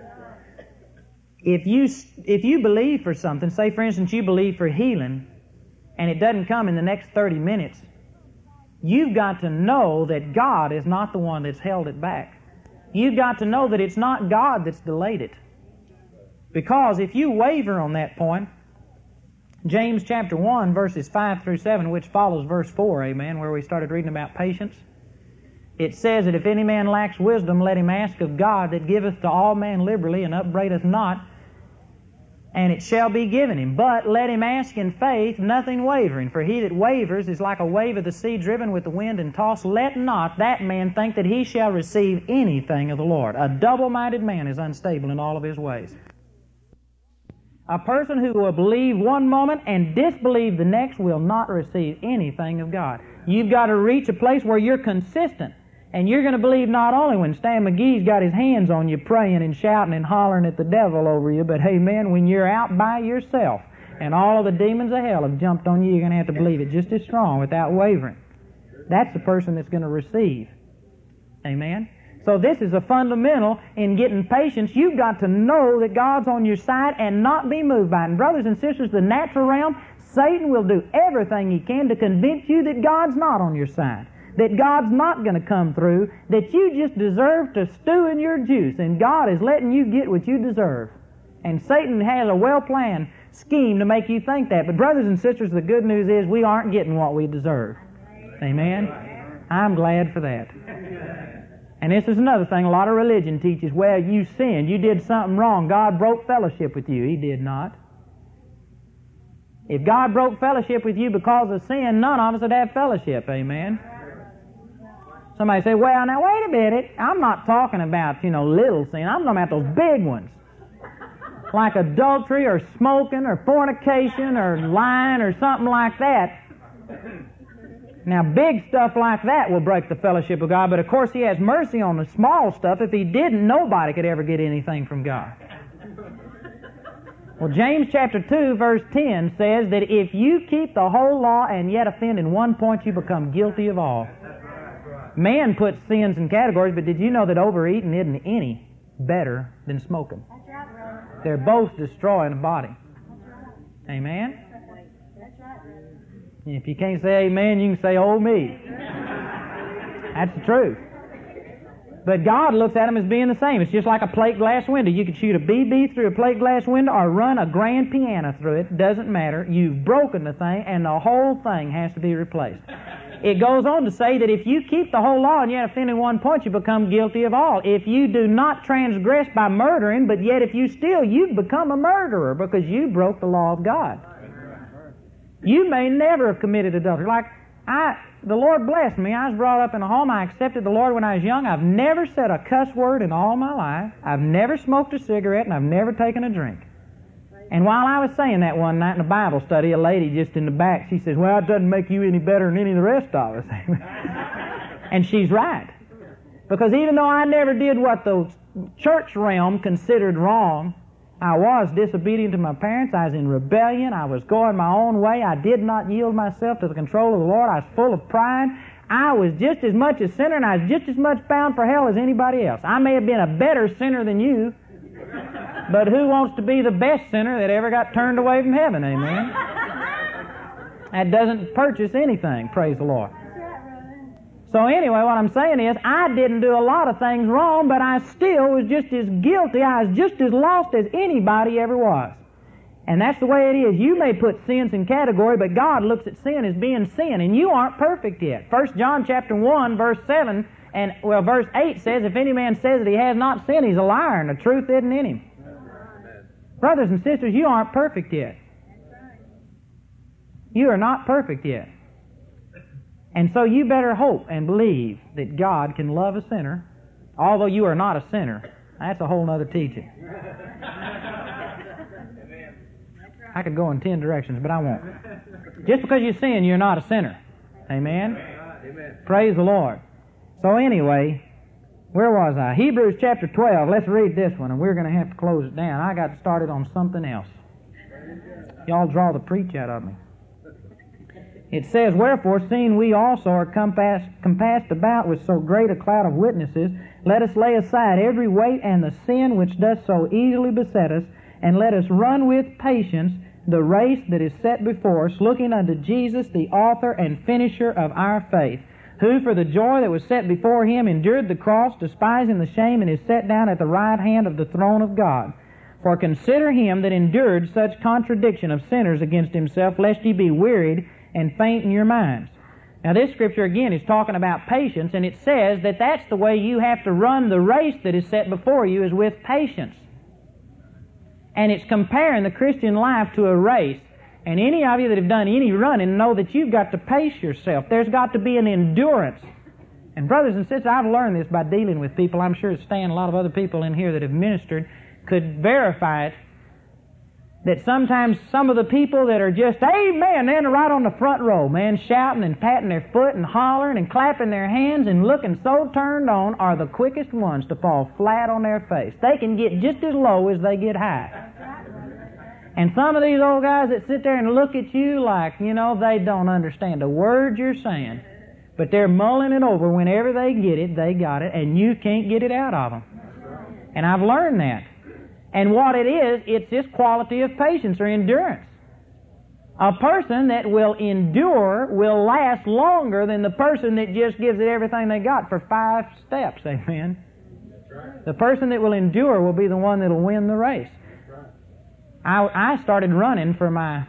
If you believe for something, say for instance you believe for healing, and it doesn't come in the next 30 minutes, you've got to know that God is not the one that's held it back. You've got to know that it's not God that's delayed it. Because if you waver on that point, James chapter 1, verses 5 through 7, which follows verse 4, amen, where we started reading about patience, it says that if any man lacks wisdom, let him ask of God, that giveth to all men liberally and upbraideth not, and it shall be given him. But let him ask in faith, nothing wavering. For he that wavers is like a wave of the sea driven with the wind and tossed. Let not that man think that he shall receive anything of the Lord. A double-minded man is unstable in all of his ways. A person who will believe one moment and disbelieve the next will not receive anything of God. You've got to reach a place where you're consistent. And you're going to believe not only when Stan McGee's got his hands on you praying and shouting and hollering at the devil over you, but hey man, when you're out by yourself and all of the demons of hell have jumped on you, you're going to have to believe it just as strong without wavering. That's the person that's going to receive. Amen? So this is a fundamental in getting patience. You've got to know that God's on your side and not be moved by it. And brothers and sisters, the natural realm, Satan will do everything he can to convince you that God's not on your side, that God's not going to come through, that you just deserve to stew in your juice, and God is letting you get what you deserve. And Satan has a well-planned scheme to make you think that. But brothers and sisters, the good news is we aren't getting what we deserve. Amen? I'm glad for that. And this is another thing a lot of religion teaches. Well, you sinned. You did something wrong. God broke fellowship with you. He did not. If God broke fellowship with you because of sin, none of us would have fellowship. Amen? Somebody say, well, now wait a minute. I'm not talking about, little sin. I'm talking about those big ones. Like adultery or smoking or fornication or lying or something like that. Now, big stuff like that will break the fellowship of God, but of course He has mercy on the small stuff. If He didn't, nobody could ever get anything from God. Well, James chapter 2, verse 10 says that if you keep the whole law and yet offend in one point, you become guilty of all. Man puts sins in categories, but did you know that overeating isn't any better than smoking? They're both destroying the body. Amen? If you can't say amen, you can say, oh me. That's the truth. But God looks at them as being the same. It's just like a plate glass window. You could shoot a BB through a plate glass window or run a grand piano through it. Doesn't matter. You've broken the thing, and the whole thing has to be replaced. It goes on to say that if you keep the whole law and yet offend in one point, you become guilty of all. If you do not transgress by murdering, but yet if you steal, you've become a murderer because you broke the law of God. You may never have committed adultery. Like, the Lord blessed me. I was brought up in a home. I accepted the Lord when I was young. I've never said a cuss word in all my life. I've never smoked a cigarette, and I've never taken a drink. And while I was saying that one night in a Bible study, a lady just in the back, she says, well, it doesn't make you any better than any of the rest of us. And she's right. Because even though I never did what the church realm considered wrong, I was disobedient to my parents. I was in rebellion. I was going my own way. I did not yield myself to the control of the Lord. I was full of pride. I was just as much a sinner, and I was just as much bound for hell as anybody else. I may have been a better sinner than you, but who wants to be the best sinner that ever got turned away from heaven? Amen? That doesn't purchase anything, praise the Lord. So anyway, what I'm saying is, I didn't do a lot of things wrong, but I still was just as guilty. I was just as lost as anybody ever was. And that's the way it is. You may put sins in category, but God looks at sin as being sin, and you aren't perfect yet. 1 John chapter 1, verse 7, verse 8 says, if any man says that he has not sinned, he's a liar, and the truth isn't in him. Brothers and sisters, you aren't perfect yet. You are not perfect yet. And so you better hope and believe that God can love a sinner, although you are not a sinner. That's a whole other teaching. I could go in 10 directions, but I won't. Just because you sin, you're not a sinner. Amen? Amen. Praise the Lord. So anyway, where was I? Hebrews chapter 12. Let's read this one, and we're going to have to close it down. I got started on something else. Y'all draw the preach out of me. It says, wherefore, seeing we also are compassed about with so great a cloud of witnesses, let us lay aside every weight and the sin which doth so easily beset us, and let us run with patience the race that is set before us, looking unto Jesus, the author and finisher of our faith, who for the joy that was set before him endured the cross, despising the shame, and is set down at the right hand of the throne of God. For consider him that endured such contradiction of sinners against himself, lest ye be wearied and faint in your minds. Now this scripture again is talking about patience, and it says that that's the way you have to run the race that is set before you, is with patience. And it's comparing the Christian life to a race. And any of you that have done any running know that you've got to pace yourself. There's got to be an endurance. And brothers and sisters, I've learned this by dealing with people. I'm sure Stan and a lot of other people in here that have ministered could verify it, that sometimes some of the people that are just, amen, they're right on the front row, man, shouting and patting their foot and hollering and clapping their hands and looking so turned on, are the quickest ones to fall flat on their face. They can get just as low as they get high. And some of these old guys that sit there and look at you like, they don't understand a word you're saying, but they're mulling it over. Whenever they get it, they got it, and you can't get it out of them. And I've learned that. And what it is, it's this quality of patience or endurance. A person that will endure will last longer than the person that just gives it everything they got for 5 steps. Amen. That's right. The person that will endure will be the one that will win the race. That's right. I started running for my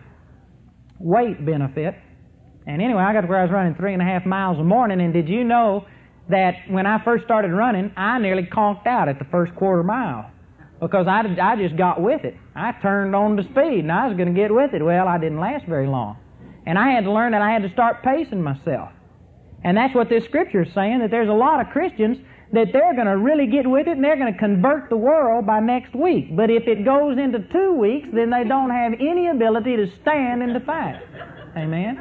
weight benefit. And anyway, I got to where I was running 3.5 miles a morning. And did you know that when I first started running, I nearly conked out at the first quarter mile? Because I just got with it. I turned on the speed, and I was going to get with it. Well, I didn't last very long. And I had to learn that I had to start pacing myself. And that's what this scripture is saying, that there's a lot of Christians that they're going to really get with it, and they're going to convert the world by next week. But if it goes into 2 weeks, then they don't have any ability to stand and to fight. Amen?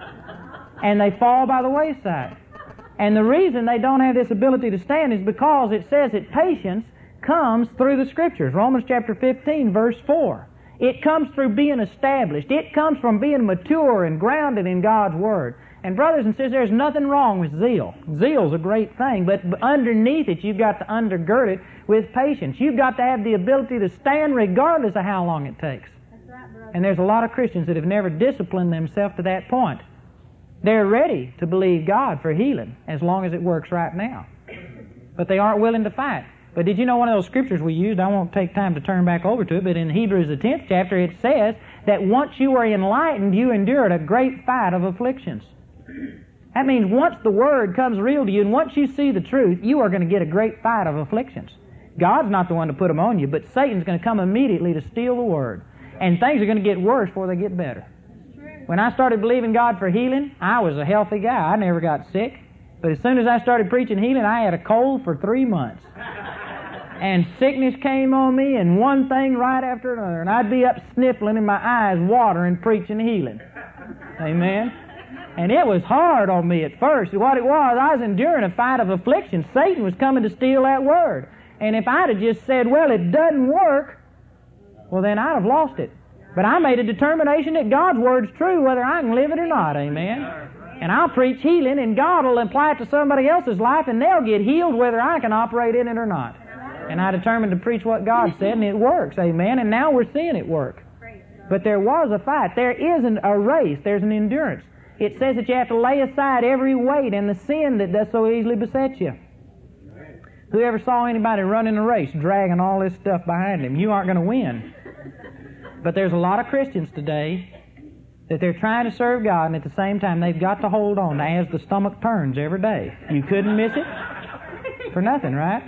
And they fall by the wayside. And the reason they don't have this ability to stand is because it says that patience comes through the Scriptures. Romans chapter 15, verse 4. It comes through being established. It comes from being mature and grounded in God's Word. And brothers and sisters, there's nothing wrong with zeal. Zeal's a great thing, but underneath it, you've got to undergird it with patience. You've got to have the ability to stand regardless of how long it takes. That's right, brother. And there's a lot of Christians that have never disciplined themselves to that point. They're ready to believe God for healing as long as it works right now. But they aren't willing to fight. But did you know one of those scriptures we used, I won't take time to turn back over to it, but in Hebrews the 10th chapter it says that once you are enlightened, you endured a great fight of afflictions. That means once the Word comes real to you and once you see the truth, you are going to get a great fight of afflictions. God's not the one to put them on you, but Satan's going to come immediately to steal the Word. And things are going to get worse before they get better. When I started believing God for healing, I was a healthy guy. I never got sick. But as soon as I started preaching healing, I had a cold for 3 months. And sickness came on me, and one thing right after another, and I'd be up sniffling and my eyes watering, preaching healing. Amen. And it was hard on me at first. What it was, I was enduring a fight of affliction. Satan was coming to steal that word. And if I'd have just said, well, it doesn't work, well, then I'd have lost it. But I made a determination that God's word's true whether I can live it or not. Amen. And I'll preach healing, and God will apply it to somebody else's life, and they'll get healed whether I can operate in it or not. And I determined to preach what God said, and it works. Amen. And now we're seeing it work. But there was a fight. There isn't a race. There's an endurance. It says that you have to lay aside every weight and the sin that does so easily beset you. Whoever saw anybody running a race dragging all this stuff behind him, you aren't going to win. But there's a lot of Christians today that they're trying to serve God, and at the same time they've got to hold on as the stomach turns every day. You couldn't miss it for nothing, right?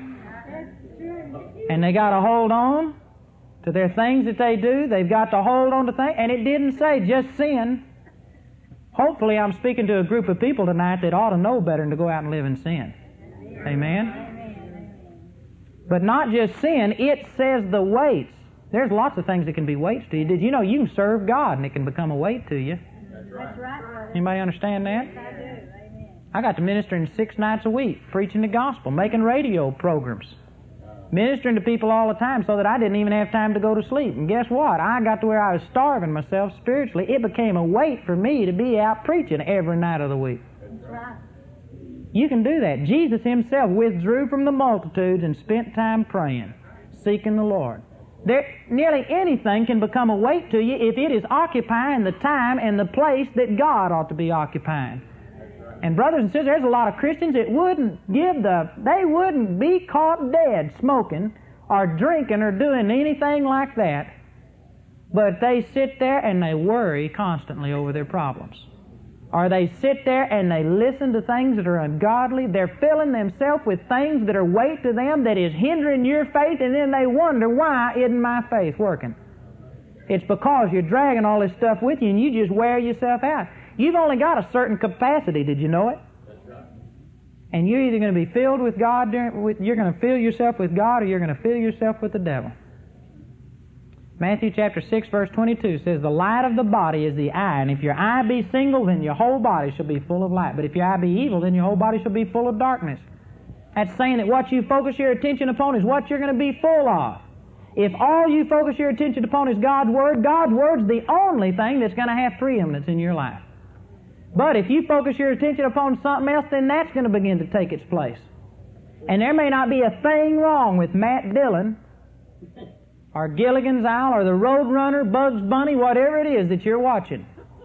And they got to hold on to their things that they do. They've got to hold on to things. And it didn't say just sin. Hopefully I'm speaking to a group of people tonight that ought to know better than to go out and live in sin. Amen? But not just sin. It says the weights. There's lots of things that can be weights to you. Did you know you can serve God and it can become a weight to you? That's right. Anybody understand that? I do. I got to ministering 6 nights a week, preaching the gospel, making radio programs, ministering to people all the time so that I didn't even have time to go to sleep. And guess what? I got to where I was starving myself spiritually. It became a weight for me to be out preaching every night of the week. That's right. You can do that. Jesus himself withdrew from the multitudes and spent time praying, seeking the Lord. Nearly anything can become a weight to you if it is occupying the time and the place that God ought to be occupying. And brothers and sisters, there's a lot of Christians that they wouldn't be caught dead smoking or drinking or doing anything like that, but they sit there and they worry constantly over their problems. Or they sit there and they listen to things that are ungodly. They're filling themselves with things that are weight to them that is hindering your faith, and then they wonder, why isn't my faith working? It's because you're dragging all this stuff with you and you just wear yourself out. You've only got a certain capacity, did you know it? That's right. And you're either going to be filled with God, you're going to fill yourself with God, or you're going to fill yourself with the devil. Matthew chapter 6 verse 22 says, the light of the body is the eye, and if your eye be single, then your whole body shall be full of light. But if your eye be evil, then your whole body shall be full of darkness. That's saying that what you focus your attention upon is what you're going to be full of. If all you focus your attention upon is God's Word's the only thing that's going to have preeminence in your life. But if you focus your attention upon something else, then that's going to begin to take its place. And there may not be a thing wrong with Matt Dillon or Gilligan's Isle or the Roadrunner, Bugs Bunny, whatever it is that you're watching.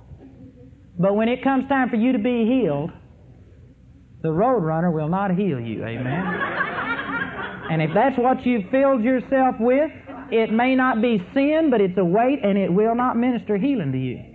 But when it comes time for you to be healed, the Roadrunner will not heal you. Amen? And if that's what you've filled yourself with, it may not be sin, but it's a weight, and it will not minister healing to you.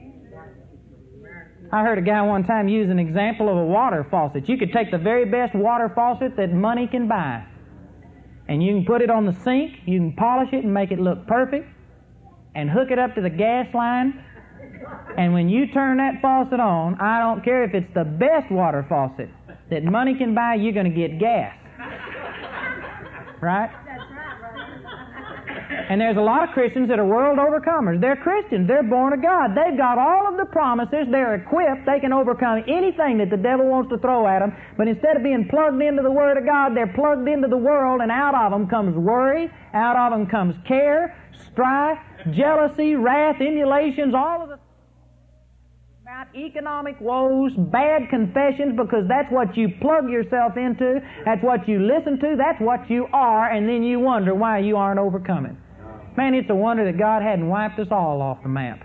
I heard a guy one time use an example of a water faucet. You could take the very best water faucet that money can buy, and you can put it on the sink, you can polish it and make it look perfect, and hook it up to the gas line, and when you turn that faucet on, I don't care if it's the best water faucet that money can buy, you're going to get gas. Right? And there's a lot of Christians that are world overcomers. They're Christians. They're born of God. They've got all of the promises. They're equipped. They can overcome anything that the devil wants to throw at them. But instead of being plugged into the Word of God, they're plugged into the world, and out of them comes worry. Out of them comes care, strife, jealousy, wrath, emulations, all of the about economic woes, bad confessions, because that's what you plug yourself into. That's what you listen to. That's what you are, and then you wonder why you aren't overcoming. Man, it's a wonder that God hadn't wiped us all off the map.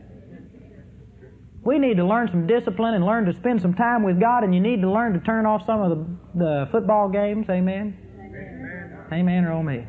We need to learn some discipline and learn to spend some time with God, and you need to learn to turn off some of the football games. Amen? Amen or oh me?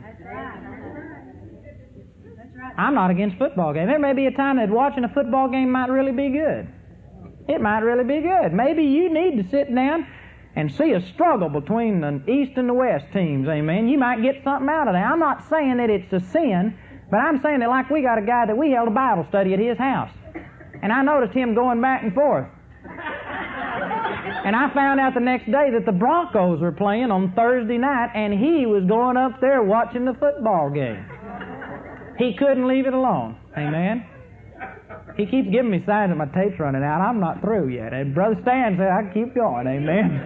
I'm not against football games. There may be a time that watching a football game might really be good. It might really be good. Maybe you need to sit down and see a struggle between the East and the West teams. Amen. You might get something out of that. I'm not saying that it's a sin, but I'm saying that like we got a guy that we held a Bible study at his house, and I noticed him going back and forth. And I found out the next day that the Broncos were playing on Thursday night, and he was going up there watching the football game. He couldn't leave it alone. Amen. He keeps giving me signs that my tape's running out. I'm not through yet. And Brother Stan said I can keep going. Amen.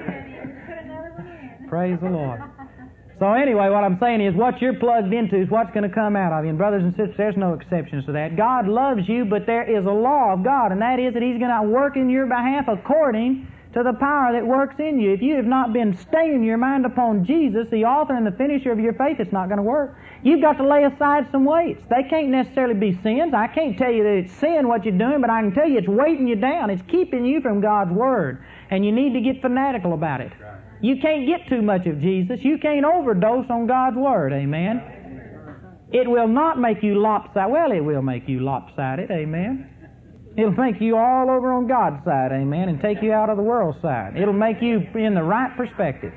Praise the Lord. So anyway, what I'm saying is what you're plugged into is what's going to come out of you. And brothers and sisters, there's no exceptions to that. God loves you, but there is a law of God, and that is that He's going to work in your behalf according to the power that works in you. If you have not been staying your mind upon Jesus, the author and the finisher of your faith, it's not going to work. You've got to lay aside some weights. They can't necessarily be sins. I can't tell you that it's sin what you're doing, but I can tell you it's weighting you down. It's keeping you from God's Word, and you need to get fanatical about it. You can't get too much of Jesus. You can't overdose on God's Word. Amen. It will not make you lopsided. Well, it will make you lopsided. Amen. It'll make you all over on God's side. Amen. And take you out of the world's side. It'll make you in the right perspective.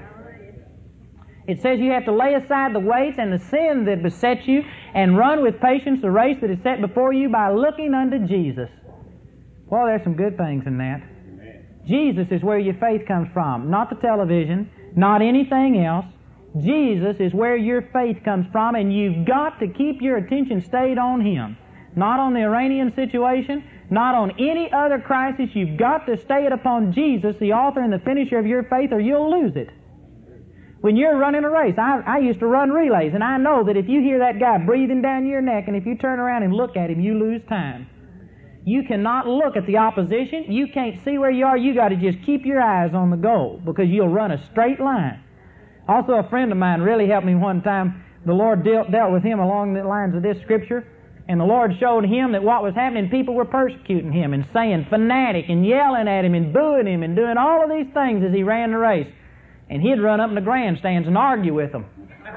It says you have to lay aside the weights and the sin that besets you and run with patience the race that is set before you by looking unto Jesus. Well, there's some good things in that. Jesus is where your faith comes from, not the television, not anything else. Jesus is where your faith comes from, and you've got to keep your attention stayed on Him. Not on the Iranian situation, not on any other crisis. You've got to stay it upon Jesus, the author and the finisher of your faith, or you'll lose it. When you're running a race, I used to run relays, and I know that if you hear that guy breathing down your neck, and if you turn around and look at him, you lose time. You cannot look at the opposition. You can't see where you are. You got to just keep your eyes on the goal, because you'll run a straight line. Also, a friend of mine really helped me one time. The Lord dealt with him along the lines of this scripture, and the Lord showed him that what was happening, people were persecuting him and saying fanatic and yelling at him and booing him and doing all of these things as he ran the race. And he'd run up in the grandstands and argue with them.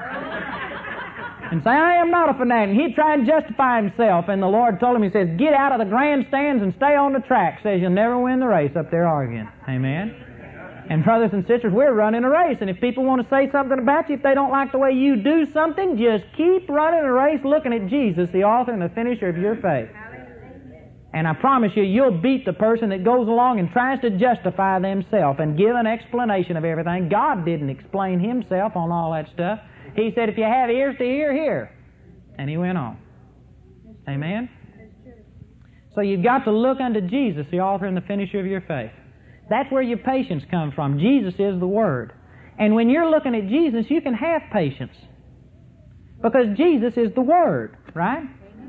And say, I am not a fanatic. And he'd try and justify himself. And the Lord told him, He says, get out of the grandstands and stay on the track. Says, you'll never win the race up there arguing. Amen. And brothers and sisters, we're running a race. And if people want to say something about you, if they don't like the way you do something, just keep running a race looking at Jesus, the author and the finisher of your faith. And I promise you, you'll beat the person that goes along and tries to justify themselves and give an explanation of everything. God didn't explain Himself on all that stuff. He said, if you have ears to hear, hear. And He went on. Amen? So you've got to look unto Jesus, the author and the finisher of your faith. That's where your patience comes from. Jesus is the Word. And when you're looking at Jesus, you can have patience. Because Jesus is the Word, right?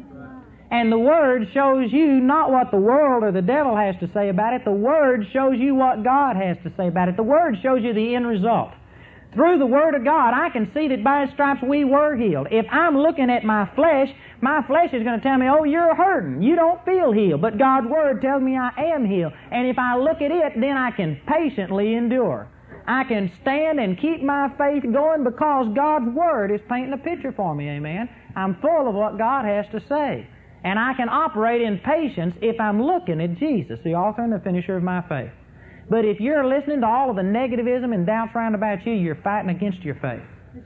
And the Word shows you not what the world or the devil has to say about it. The Word shows you what God has to say about it. The Word shows you the end result. Through the Word of God, I can see that by His stripes we were healed. If I'm looking at my flesh is going to tell me, oh, you're hurting. You don't feel healed. But God's Word tells me I am healed. And if I look at it, then I can patiently endure. I can stand and keep my faith going because God's Word is painting a picture for me. Amen. I'm full of what God has to say. And I can operate in patience if I'm looking at Jesus, the author and the finisher of my faith. But if you're listening to all of the negativism and doubts round about you, you're fighting against your faith.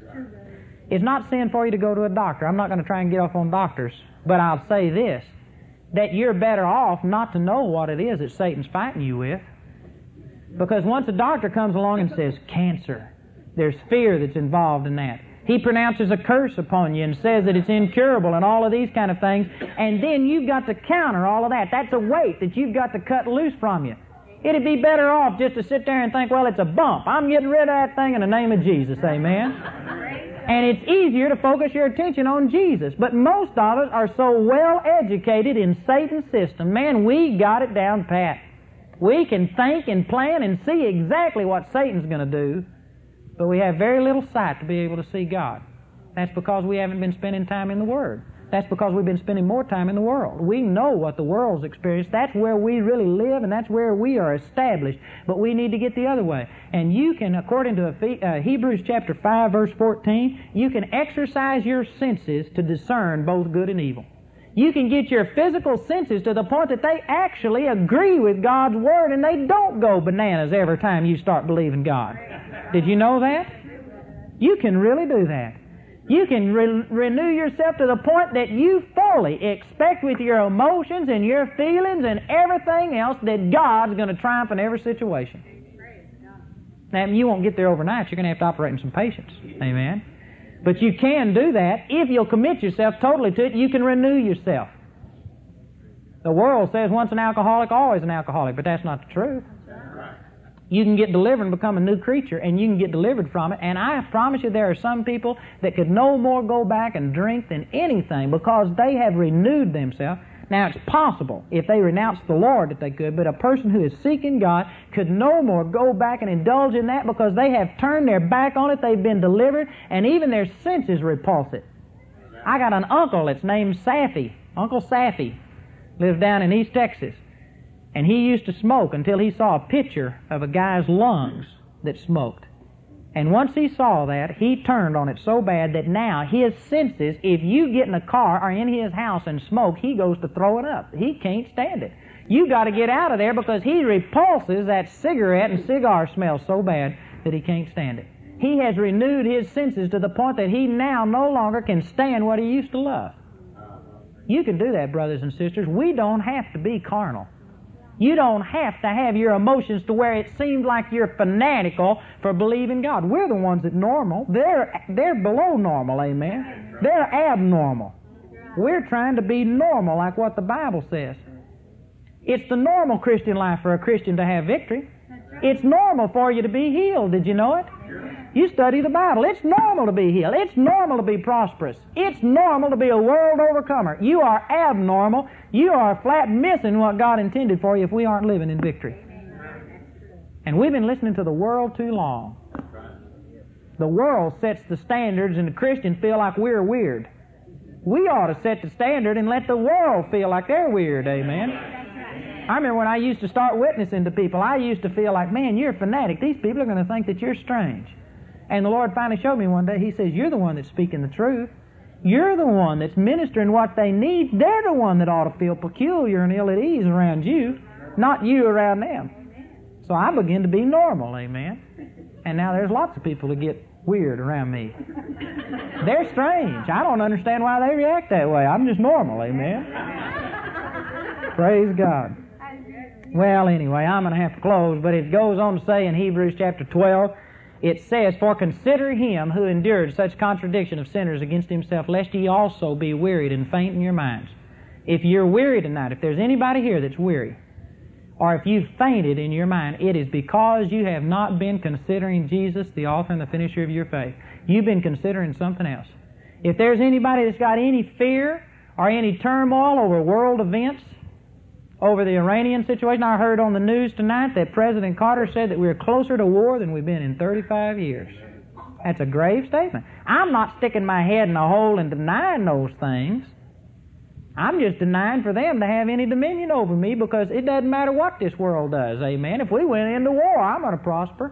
It's not sin for you to go to a doctor. I'm not going to try and get off on doctors. But I'll say this, that you're better off not to know what it is that Satan's fighting you with. Because once a doctor comes along and says, cancer, there's fear that's involved in that. He pronounces a curse upon you and says that it's incurable and all of these kind of things. And then you've got to counter all of that. That's a weight that you've got to cut loose from you. It'd be better off just to sit there and think, well, it's a bump. I'm getting rid of that thing in the name of Jesus. Amen. And it's easier to focus your attention on Jesus. But most of us are so well educated in Satan's system. Man, we got it down pat. We can think and plan and see exactly what Satan's going to do. But we have very little sight to be able to see God. That's because we haven't been spending time in the Word. That's because we've been spending more time in the world. We know what the world's experienced. That's where we really live, and that's where we are established. But we need to get the other way. And you can, according to Hebrews chapter 5, verse 14, you can exercise your senses to discern both good and evil. You can get your physical senses to the point that they actually agree with God's Word, and they don't go bananas every time you start believing God. Did you know that? You can really do that. You can renew yourself to the point that you fully expect with your emotions and your feelings and everything else that God's going to triumph in every situation. Now, you won't get there overnight. You're going to have to operate in some patience. Amen. But you can do that. If you'll commit yourself totally to it, you can renew yourself. The world says once an alcoholic, always an alcoholic, but that's not the truth. You can get delivered and become a new creature, and you can get delivered from it. And I promise you there are some people that could no more go back and drink than anything because they have renewed themselves. Now, it's possible, if they renounce the Lord, that they could, but a person who is seeking God could no more go back and indulge in that because they have turned their back on it, they've been delivered, and even their senses repulse it. I got an uncle that's named Safi, Uncle Safi, lives down in East Texas. And he used to smoke until he saw a picture of a guy's lungs that smoked. And once he saw that, he turned on it so bad that now his senses, if you get in a car or in his house and smoke, he goes to throw it up. He can't stand it. You got to get out of there because he repulses that cigarette and cigar smell so bad that he can't stand it. He has renewed his senses to the point that he now no longer can stand what he used to love. You can do that, brothers and sisters. We don't have to be carnal. You don't have to have your emotions to where it seems like you're fanatical for believing God. We're the ones that normal. They're below normal, amen? They're abnormal. We're trying to be normal like what the Bible says. It's the normal Christian life for a Christian to have victory. It's normal for you to be healed. Did you know it? You study the Bible. It's normal to be healed. It's normal to be prosperous. It's normal to be a world overcomer. You are abnormal. You are flat missing what God intended for you if we aren't living in victory. And we've been listening to the world too long. The world sets the standards and the Christians feel like we're weird. We ought to set the standard and let the world feel like they're weird, amen? I remember when I used to start witnessing to people, I used to feel like, man, you're a fanatic. These people are going to think that you're strange. And the Lord finally showed me one day, He says, you're the one that's speaking the truth. You're the one that's ministering what they need. They're the one that ought to feel peculiar and ill at ease around you, not you around them. So I begin to be normal, amen? And now there's lots of people that get weird around me. They're strange. I don't understand why they react that way. I'm just normal, amen? Praise God. Well, anyway, I'm going to have to close, but it goes on to say in Hebrews chapter 12, it says, for consider him who endured such contradiction of sinners against himself, lest ye also be wearied and faint in your minds. If you're weary tonight, if there's anybody here that's weary, or if you've fainted in your mind, it is because you have not been considering Jesus, the author and the finisher of your faith. You've been considering something else. If there's anybody that's got any fear or any turmoil over world events, over the Iranian situation, I heard on the news tonight that President Carter said that we're closer to war than we've been in 35 years. That's a grave statement. I'm not sticking my head in a hole and denying those things. I'm just denying for them to have any dominion over me because it doesn't matter what this world does, amen. If we went into war, I'm going to prosper.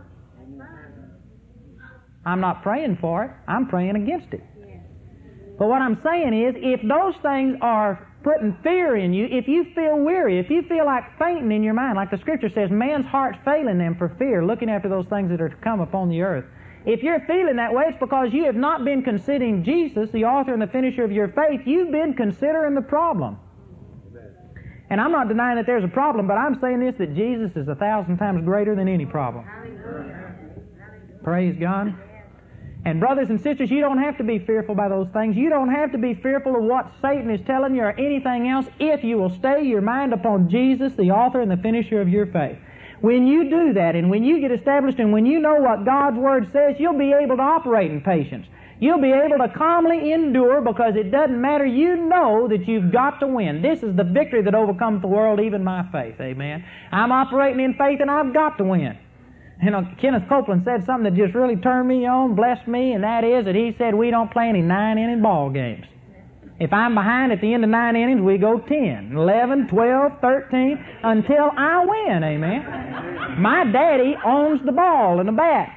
I'm not praying for it. I'm praying against it. But what I'm saying is, if those things are putting fear in you, if you feel weary, if you feel like fainting in your mind, like the Scripture says, man's heart's failing them for fear, looking after those things that are to come upon the earth. If you're feeling that way, it's because you have not been considering Jesus, the author and the finisher of your faith. You've been considering the problem. And I'm not denying that there's a problem, but I'm saying this, that Jesus is 1,000 times greater than any problem. Praise God. And brothers and sisters, you don't have to be fearful by those things. You don't have to be fearful of what Satan is telling you or anything else if you will stay your mind upon Jesus, the author and the finisher of your faith. When you do that and when you get established and when you know what God's Word says, you'll be able to operate in patience. You'll be able to calmly endure because it doesn't matter. You know that you've got to win. This is the victory that overcomes the world, even my faith. Amen. I'm operating in faith and I've got to win. You know, Kenneth Copeland said something that just really turned me on, blessed me, and that is that he said we don't play any 9-inning ball games. If I'm behind at the end of 9 innings, we go 10, 11, 12, 13, until I win, amen. My daddy owns the ball and the bat.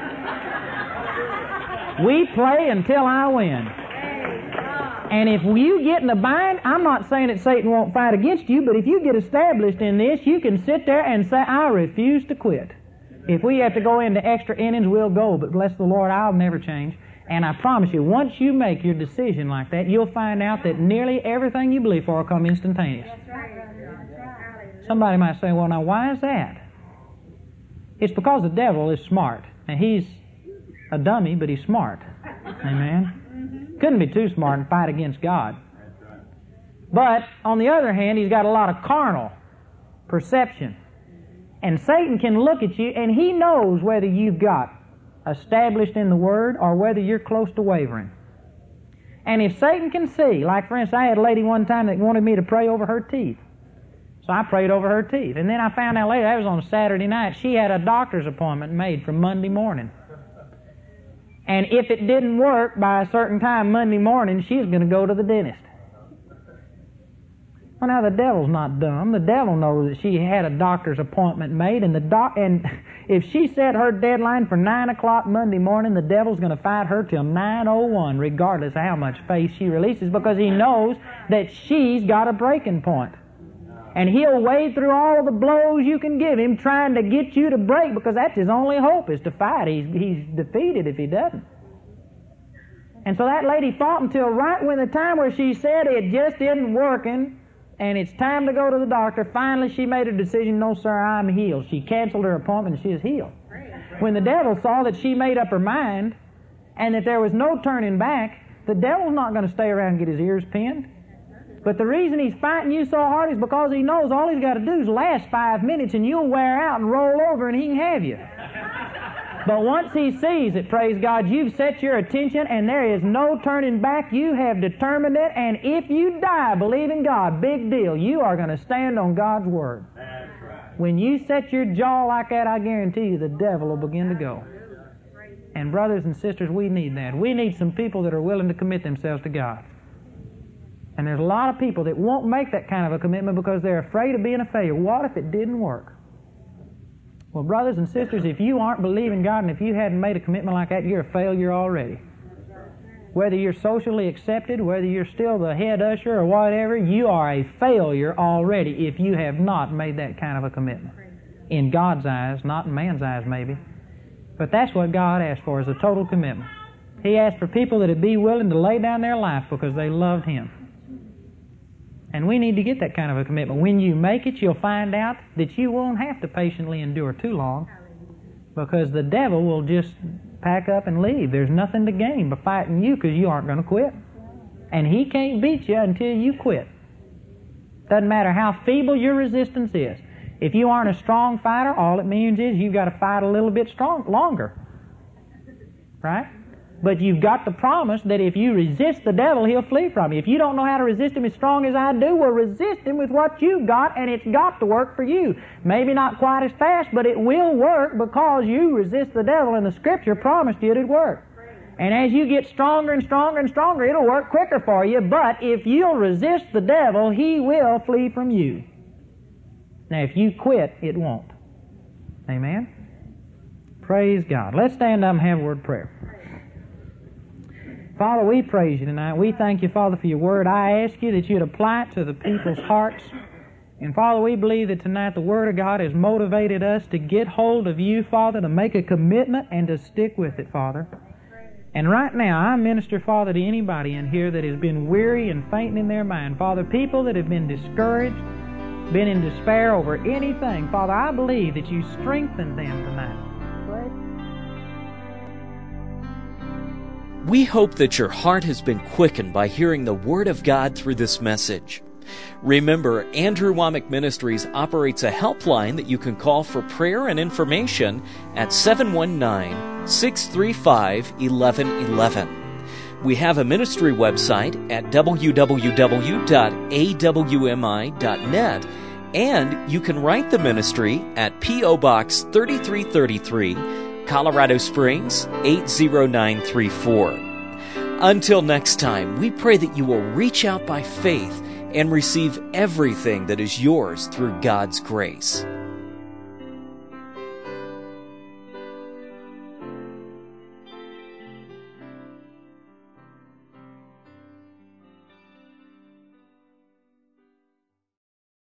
We play until I win. And if you get in a bind, I'm not saying that Satan won't fight against you, but if you get established in this, you can sit there and say, I refuse to quit. If we have to go into extra innings, we'll go, but bless the Lord, I'll never change. And I promise you, once you make your decision like that, you'll find out that nearly everything you believe for will come instantaneous. Somebody might say, well, now, why is that? It's because the devil is smart. And he's a dummy, but he's smart. Amen? Couldn't be too smart and fight against God. But, on the other hand, he's got a lot of carnal perception. And Satan can look at you, and he knows whether you've got established in the Word or whether you're close to wavering. And if Satan can see, like for instance, I had a lady one time that wanted me to pray over her teeth. So I prayed over her teeth. And then I found out later, that was on a Saturday night, she had a doctor's appointment made for Monday morning. And if it didn't work by a certain time Monday morning, she's going to go to the dentist. Well, now, the devil's not dumb. The devil knows that she had a doctor's appointment made, and and if she set her deadline for 9 o'clock Monday morning, the devil's going to fight her till 9:01, regardless of how much faith she releases, because he knows that she's got a breaking point. And he'll wade through all the blows you can give him, trying to get you to break, because that's his only hope, is to fight. He's defeated if he doesn't. And so that lady fought until right when the time where she said it just isn't working, and it's time to go to the doctor. Finally, she made a decision, no, sir, I'm healed. She canceled her appointment, and she is healed. When the devil saw that she made up her mind and that there was no turning back, the devil's not going to stay around and get his ears pinned. But the reason he's fighting you so hard is because he knows all he's got to do is last 5 minutes, and you'll wear out and roll over, and he can have you. But once he sees it, praise God, you've set your attention and there is no turning back. You have determined it, and if you die believing God, big deal, you are going to stand on God's Word. That's right. When you set your jaw like that, I guarantee you the devil will begin to go. And brothers and sisters, we need that. We need some people that are willing to commit themselves to God. And there's a lot of people that won't make that kind of a commitment because they're afraid of being a failure. What if it didn't work? Well, brothers and sisters, if you aren't believing God and if you hadn't made a commitment like that, you're a failure already. Whether you're socially accepted, whether you're still the head usher or whatever, you are a failure already if you have not made that kind of a commitment. In God's eyes, not in man's eyes maybe. But that's what God asked for, is a total commitment. He asked for people that would be willing to lay down their life because they loved Him. And we need to get that kind of a commitment. When you make it, you'll find out that you won't have to patiently endure too long, because the devil will just pack up and leave. There's nothing to gain by fighting you because you aren't going to quit. And he can't beat you until you quit. Doesn't matter how feeble your resistance is. If you aren't a strong fighter, all it means is you've got to fight a little bit longer. Right? But you've got the promise that if you resist the devil, he'll flee from you. If you don't know how to resist him as strong as I do, well, resist him with what you've got, and it's got to work for you. Maybe not quite as fast, but it will work because you resist the devil, and the Scripture promised you it'd work. And as you get stronger and stronger and stronger, it'll work quicker for you. But if you'll resist the devil, he will flee from you. Now, if you quit, it won't. Amen? Praise God. Let's stand up and have a word of prayer. Father, we praise you tonight. We thank you, Father, for your word. I ask you that you'd apply it to the people's hearts. And, Father, we believe that tonight the Word of God has motivated us to get hold of you, Father, to make a commitment and to stick with it, Father. And right now, I minister, Father, to anybody in here that has been weary and fainting in their mind. Father, people that have been discouraged, been in despair over anything. Father, I believe that you strengthen them tonight. We hope that your heart has been quickened by hearing the Word of God through this message. Remember, Andrew Wommack Ministries operates a helpline that you can call for prayer and information at 719-635-1111. We have a ministry website at www.awmi.net, and you can write the ministry at P.O. Box 3333, Colorado Springs 80934. Until next time, we pray that you will reach out by faith and receive everything that is yours through God's grace.